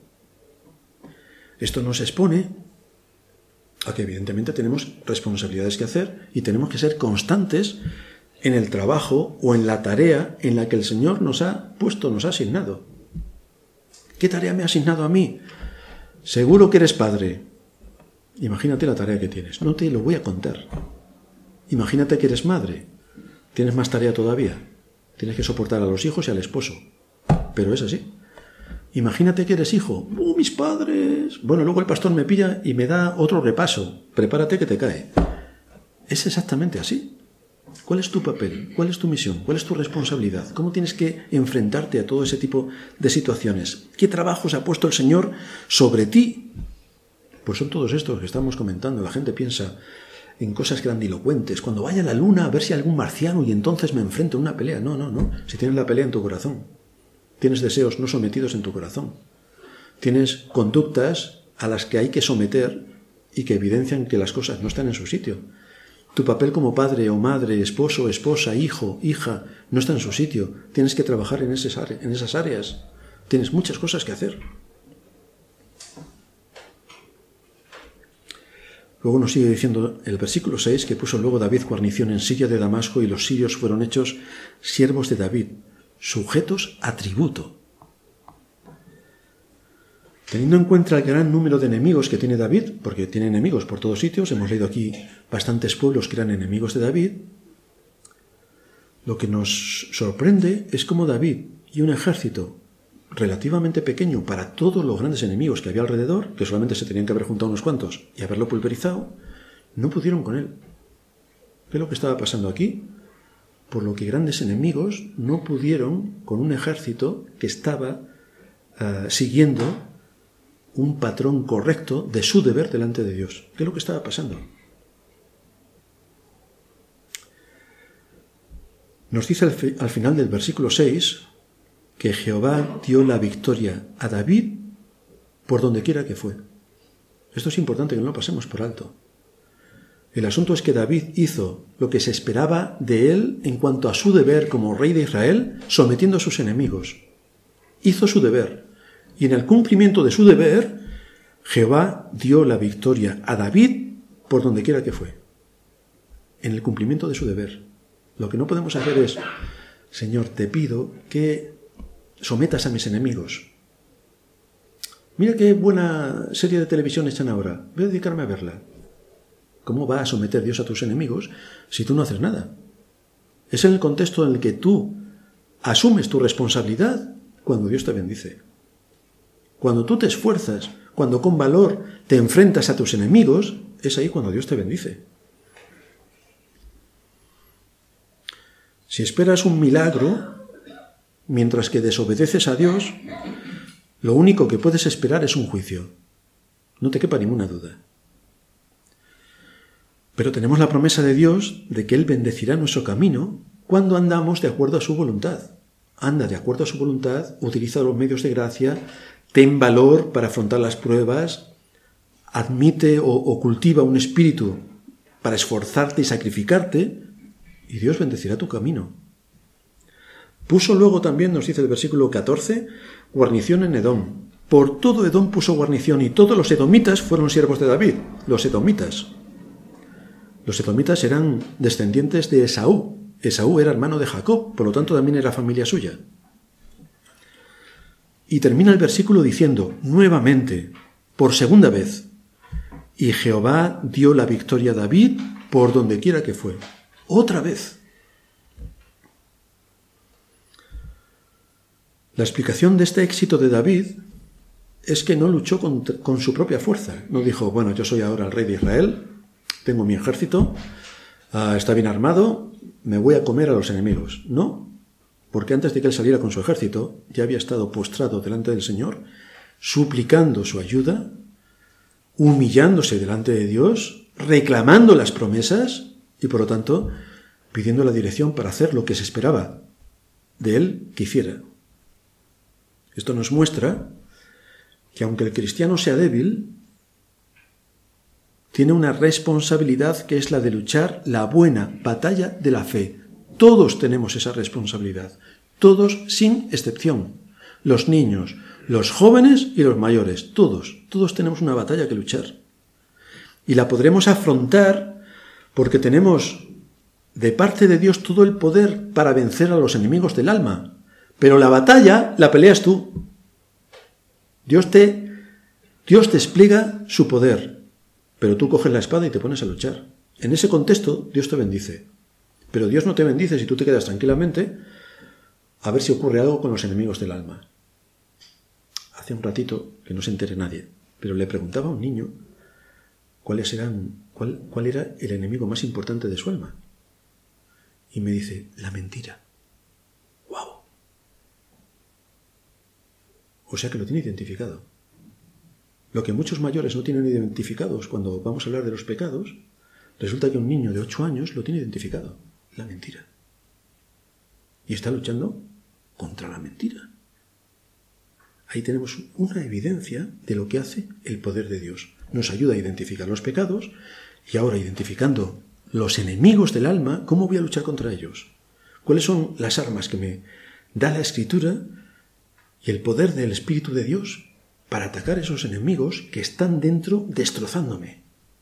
Esto nos expone a que evidentemente tenemos responsabilidades que hacer y tenemos que ser constantes en el trabajo o en la tarea en la que el Señor nos ha puesto, nos ha asignado. ¿Qué tarea me ha asignado a mí? Seguro que eres padre. Imagínate la tarea que tienes. No te lo voy a contar. Imagínate que eres madre. Tienes más tarea todavía. Tienes que soportar a los hijos y al esposo. Pero es así. Imagínate que eres hijo. ¡Oh, mis padres! Bueno, luego el pastor me pilla y me da otro repaso. Prepárate que te cae. Es exactamente así. ¿Cuál es tu papel? ¿Cuál es tu misión? ¿Cuál es tu responsabilidad? ¿Cómo tienes que enfrentarte a todo ese tipo de situaciones? ¿Qué trabajos ha puesto el Señor sobre ti? Pues son todos estos que estamos comentando. La gente piensa en cosas grandilocuentes. Cuando vaya a la luna a ver si hay algún marciano y entonces me enfrento a una pelea. No, no, no. Si tienes la pelea en tu corazón. Tienes deseos no sometidos en tu corazón. Tienes conductas a las que hay que someter y que evidencian que las cosas no están en su sitio. Tu papel como padre o madre, esposo, esposa, hijo, hija, no está en su sitio. Tienes que trabajar en esas áreas. En esas áreas. Tienes muchas cosas que hacer. Luego nos sigue diciendo el versículo seis que puso luego David guarnición en Siria de Damasco y los sirios fueron hechos siervos de David, sujetos a tributo. Teniendo en cuenta el gran número de enemigos que tiene David, porque tiene enemigos por todos sitios, hemos leído aquí bastantes pueblos que eran enemigos de David, lo que nos sorprende es cómo David y un ejército relativamente pequeño para todos los grandes enemigos que había alrededor, que solamente se tenían que haber juntado unos cuantos y haberlo pulverizado, no pudieron con él. ¿Qué es lo que estaba pasando aquí? Por lo que grandes enemigos no pudieron con un ejército que estaba uh, siguiendo un patrón correcto de su deber delante de Dios. ¿Qué es lo que estaba pasando? Nos dice al, al final del versículo seis que Jehová dio la victoria a David por donde quiera que fue. Esto es importante que no lo pasemos por alto. El asunto es que David hizo lo que se esperaba de él en cuanto a su deber como rey de Israel, sometiendo a sus enemigos. Hizo su deber. Y en el cumplimiento de su deber, Jehová dio la victoria a David por donde quiera que fue. En el cumplimiento de su deber. Lo que no podemos hacer es: Señor, te pido que sometas a mis enemigos. Mira qué buena serie de televisión echan ahora. Voy a dedicarme a verla. ¿Cómo va a someter Dios a tus enemigos si tú no haces nada? Es en el contexto en el que tú asumes tu responsabilidad cuando Dios te bendice. Cuando tú te esfuerzas, cuando con valor te enfrentas a tus enemigos, es ahí cuando Dios te bendice. Si esperas un milagro, mientras que desobedeces a Dios, lo único que puedes esperar es un juicio. No te quepa ninguna duda. Pero tenemos la promesa de Dios de que Él bendecirá nuestro camino cuando andamos de acuerdo a su voluntad. Anda de acuerdo a su voluntad, utiliza los medios de gracia, ten valor para afrontar las pruebas, admite o, o cultiva un espíritu para esforzarte y sacrificarte, y Dios bendecirá tu camino. Puso luego también, nos dice el versículo catorce, guarnición en Edom. Por todo Edom puso guarnición, y todos los edomitas fueron siervos de David, los edomitas. Los edomitas eran descendientes de Esaú. Esaú era hermano de Jacob, por lo tanto también era familia suya. Y termina el versículo diciendo, nuevamente, por segunda vez, y Jehová dio la victoria a David por donde quiera que fue. Otra vez. La explicación de este éxito de David es que no luchó con, con su propia fuerza. No dijo, bueno, yo soy ahora el rey de Israel, tengo mi ejército, uh, está bien armado, me voy a comer a los enemigos. No, porque antes de que él saliera con su ejército, ya había estado postrado delante del Señor, suplicando su ayuda, humillándose delante de Dios, reclamando las promesas y, por lo tanto, pidiendo la dirección para hacer lo que se esperaba de él que hiciera. Esto nos muestra que aunque el cristiano sea débil, tiene una responsabilidad que es la de luchar la buena batalla de la fe. Todos tenemos esa responsabilidad, todos sin excepción. Los niños, los jóvenes y los mayores, todos, todos tenemos una batalla que luchar. Y la podremos afrontar porque tenemos de parte de Dios todo el poder para vencer a los enemigos del alma. Pero la batalla la peleas tú. Dios te, Dios despliega su poder. Pero tú coges la espada y te pones a luchar. En ese contexto, Dios te bendice. Pero Dios no te bendice si tú te quedas tranquilamente a ver si ocurre algo con los enemigos del alma. Hace un ratito, que no se entere nadie, pero le preguntaba a un niño cuáles eran, cuál, cuál era el enemigo más importante de su alma. Y me dice, la mentira. ¡Guau! O sea que lo tiene identificado. Lo que muchos mayores no tienen identificados cuando vamos a hablar de los pecados, resulta que un niño de ocho años lo tiene identificado, la mentira. Y está luchando contra la mentira. Ahí tenemos una evidencia de lo que hace el poder de Dios. Nos ayuda a identificar los pecados y ahora identificando los enemigos del alma, ¿cómo voy a luchar contra ellos? ¿Cuáles son las armas que me da la Escritura y el poder del Espíritu de Dios para atacar a esos enemigos que están dentro destrozándome?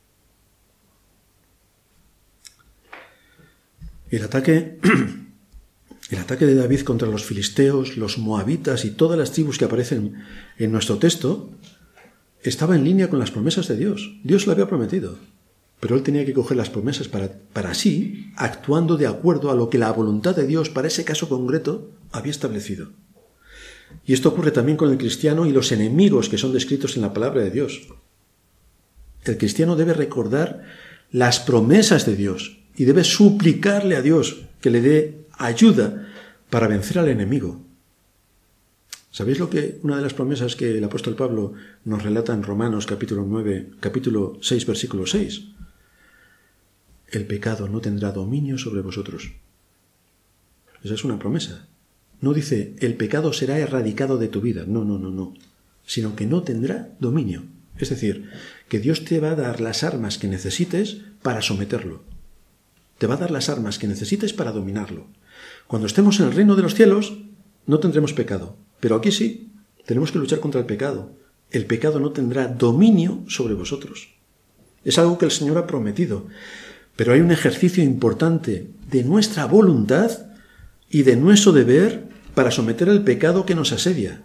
El ataque, el ataque de David contra los filisteos, los moabitas y todas las tribus que aparecen en nuestro texto estaba en línea con las promesas de Dios. Dios lo había prometido, pero él tenía que coger las promesas para, para sí, actuando de acuerdo a lo que la voluntad de Dios para ese caso concreto había establecido. Y esto ocurre también con el cristiano y los enemigos que son descritos en la palabra de Dios. El cristiano debe recordar las promesas de Dios y debe suplicarle a Dios que le dé ayuda para vencer al enemigo. ¿Sabéis lo que una de las promesas que el apóstol Pablo nos relata en Romanos capítulo nueve, capítulo seis, versículo seis? El pecado no tendrá dominio sobre vosotros. Esa es una promesa. No dice, el pecado será erradicado de tu vida. No, no, no, no. Sino que no tendrá dominio. Es decir, que Dios te va a dar las armas que necesites para someterlo. Te va a dar las armas que necesites para dominarlo. Cuando estemos en el reino de los cielos, no tendremos pecado. Pero aquí sí, tenemos que luchar contra el pecado. El pecado no tendrá dominio sobre vosotros. Es algo que el Señor ha prometido. Pero hay un ejercicio importante de nuestra voluntad y de nuestro deber para someter al pecado que nos asedia.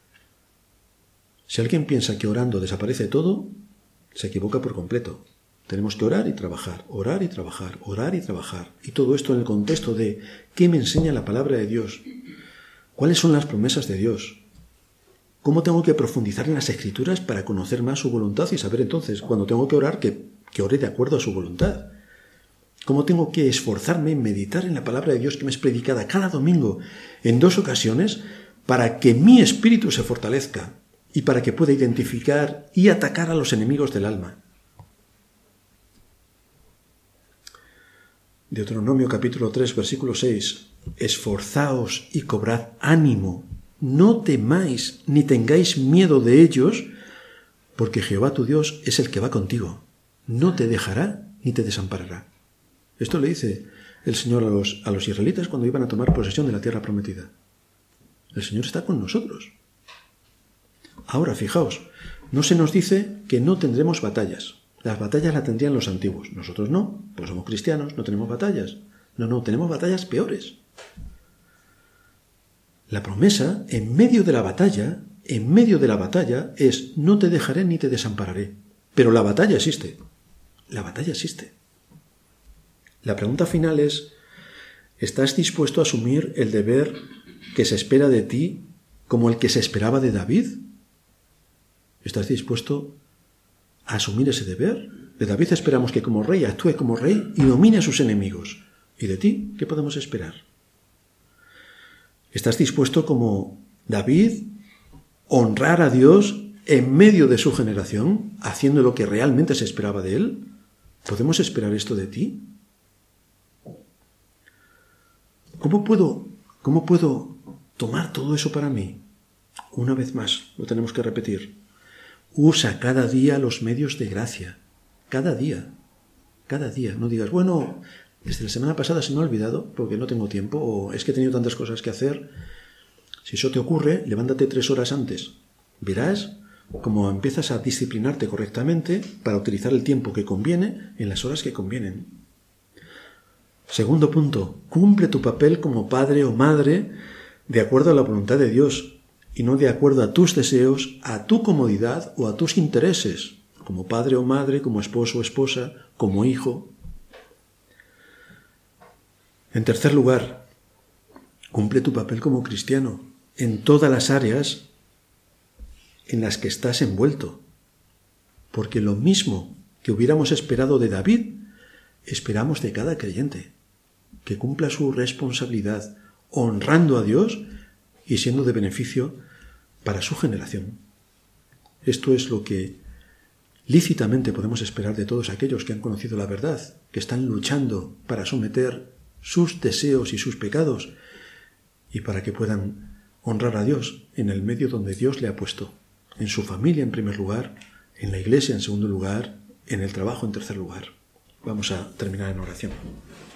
Si alguien piensa que orando desaparece todo, se equivoca por completo. Tenemos que orar y trabajar, orar y trabajar, orar y trabajar. Y todo esto en el contexto de ¿qué me enseña la palabra de Dios? ¿Cuáles son las promesas de Dios? ¿Cómo tengo que profundizar en las Escrituras para conocer más su voluntad y saber entonces, cuando tengo que orar, que, que ore de acuerdo a su voluntad? ¿Cómo tengo que esforzarme en meditar en la palabra de Dios que me es predicada cada domingo en dos ocasiones para que mi espíritu se fortalezca y para que pueda identificar y atacar a los enemigos del alma? Deuteronomio capítulo tres, versículo seis. Esforzaos y cobrad ánimo. No temáis ni tengáis miedo de ellos, porque Jehová tu Dios es el que va contigo. No te dejará ni te desamparará. Esto le dice el Señor a los, a los israelitas cuando iban a tomar posesión de la tierra prometida. El Señor está con nosotros. Ahora, fijaos, no se nos dice que no tendremos batallas. Las batallas las tendrían los antiguos. Nosotros no, pues somos cristianos, no tenemos batallas. No, no, tenemos batallas peores. La promesa, en medio de la batalla, en medio de la batalla, es no te dejaré ni te desampararé. Pero la batalla existe. La batalla existe. La pregunta final es, ¿estás dispuesto a asumir el deber que se espera de ti como el que se esperaba de David? ¿Estás dispuesto a asumir ese deber? De David esperamos que como rey actúe como rey y domine a sus enemigos. ¿Y de ti qué podemos esperar? ¿Estás dispuesto como David honrar a Dios en medio de su generación, haciendo lo que realmente se esperaba de él? ¿Podemos esperar esto de ti? ¿Cómo puedo, cómo puedo tomar todo eso para mí? Una vez más, lo tenemos que repetir. Usa cada día los medios de gracia. Cada día. Cada día. No digas, bueno, desde la semana pasada se me ha olvidado porque no tengo tiempo o es que he tenido tantas cosas que hacer. Si eso te ocurre, levántate tres horas antes. Verás cómo empiezas a disciplinarte correctamente para utilizar el tiempo que conviene en las horas que convienen. Segundo punto, cumple tu papel como padre o madre de acuerdo a la voluntad de Dios y no de acuerdo a tus deseos, a tu comodidad o a tus intereses, como padre o madre, como esposo o esposa, como hijo. En tercer lugar, cumple tu papel como cristiano en todas las áreas en las que estás envuelto, porque lo mismo que hubiéramos esperado de David, esperamos de cada creyente, que cumpla su responsabilidad honrando a Dios y siendo de beneficio para su generación. Esto es lo que lícitamente podemos esperar de todos aquellos que han conocido la verdad, que están luchando para someter sus deseos y sus pecados y para que puedan honrar a Dios en el medio donde Dios le ha puesto, en su familia en primer lugar, en la iglesia en segundo lugar, en el trabajo en tercer lugar. Vamos a terminar en oración.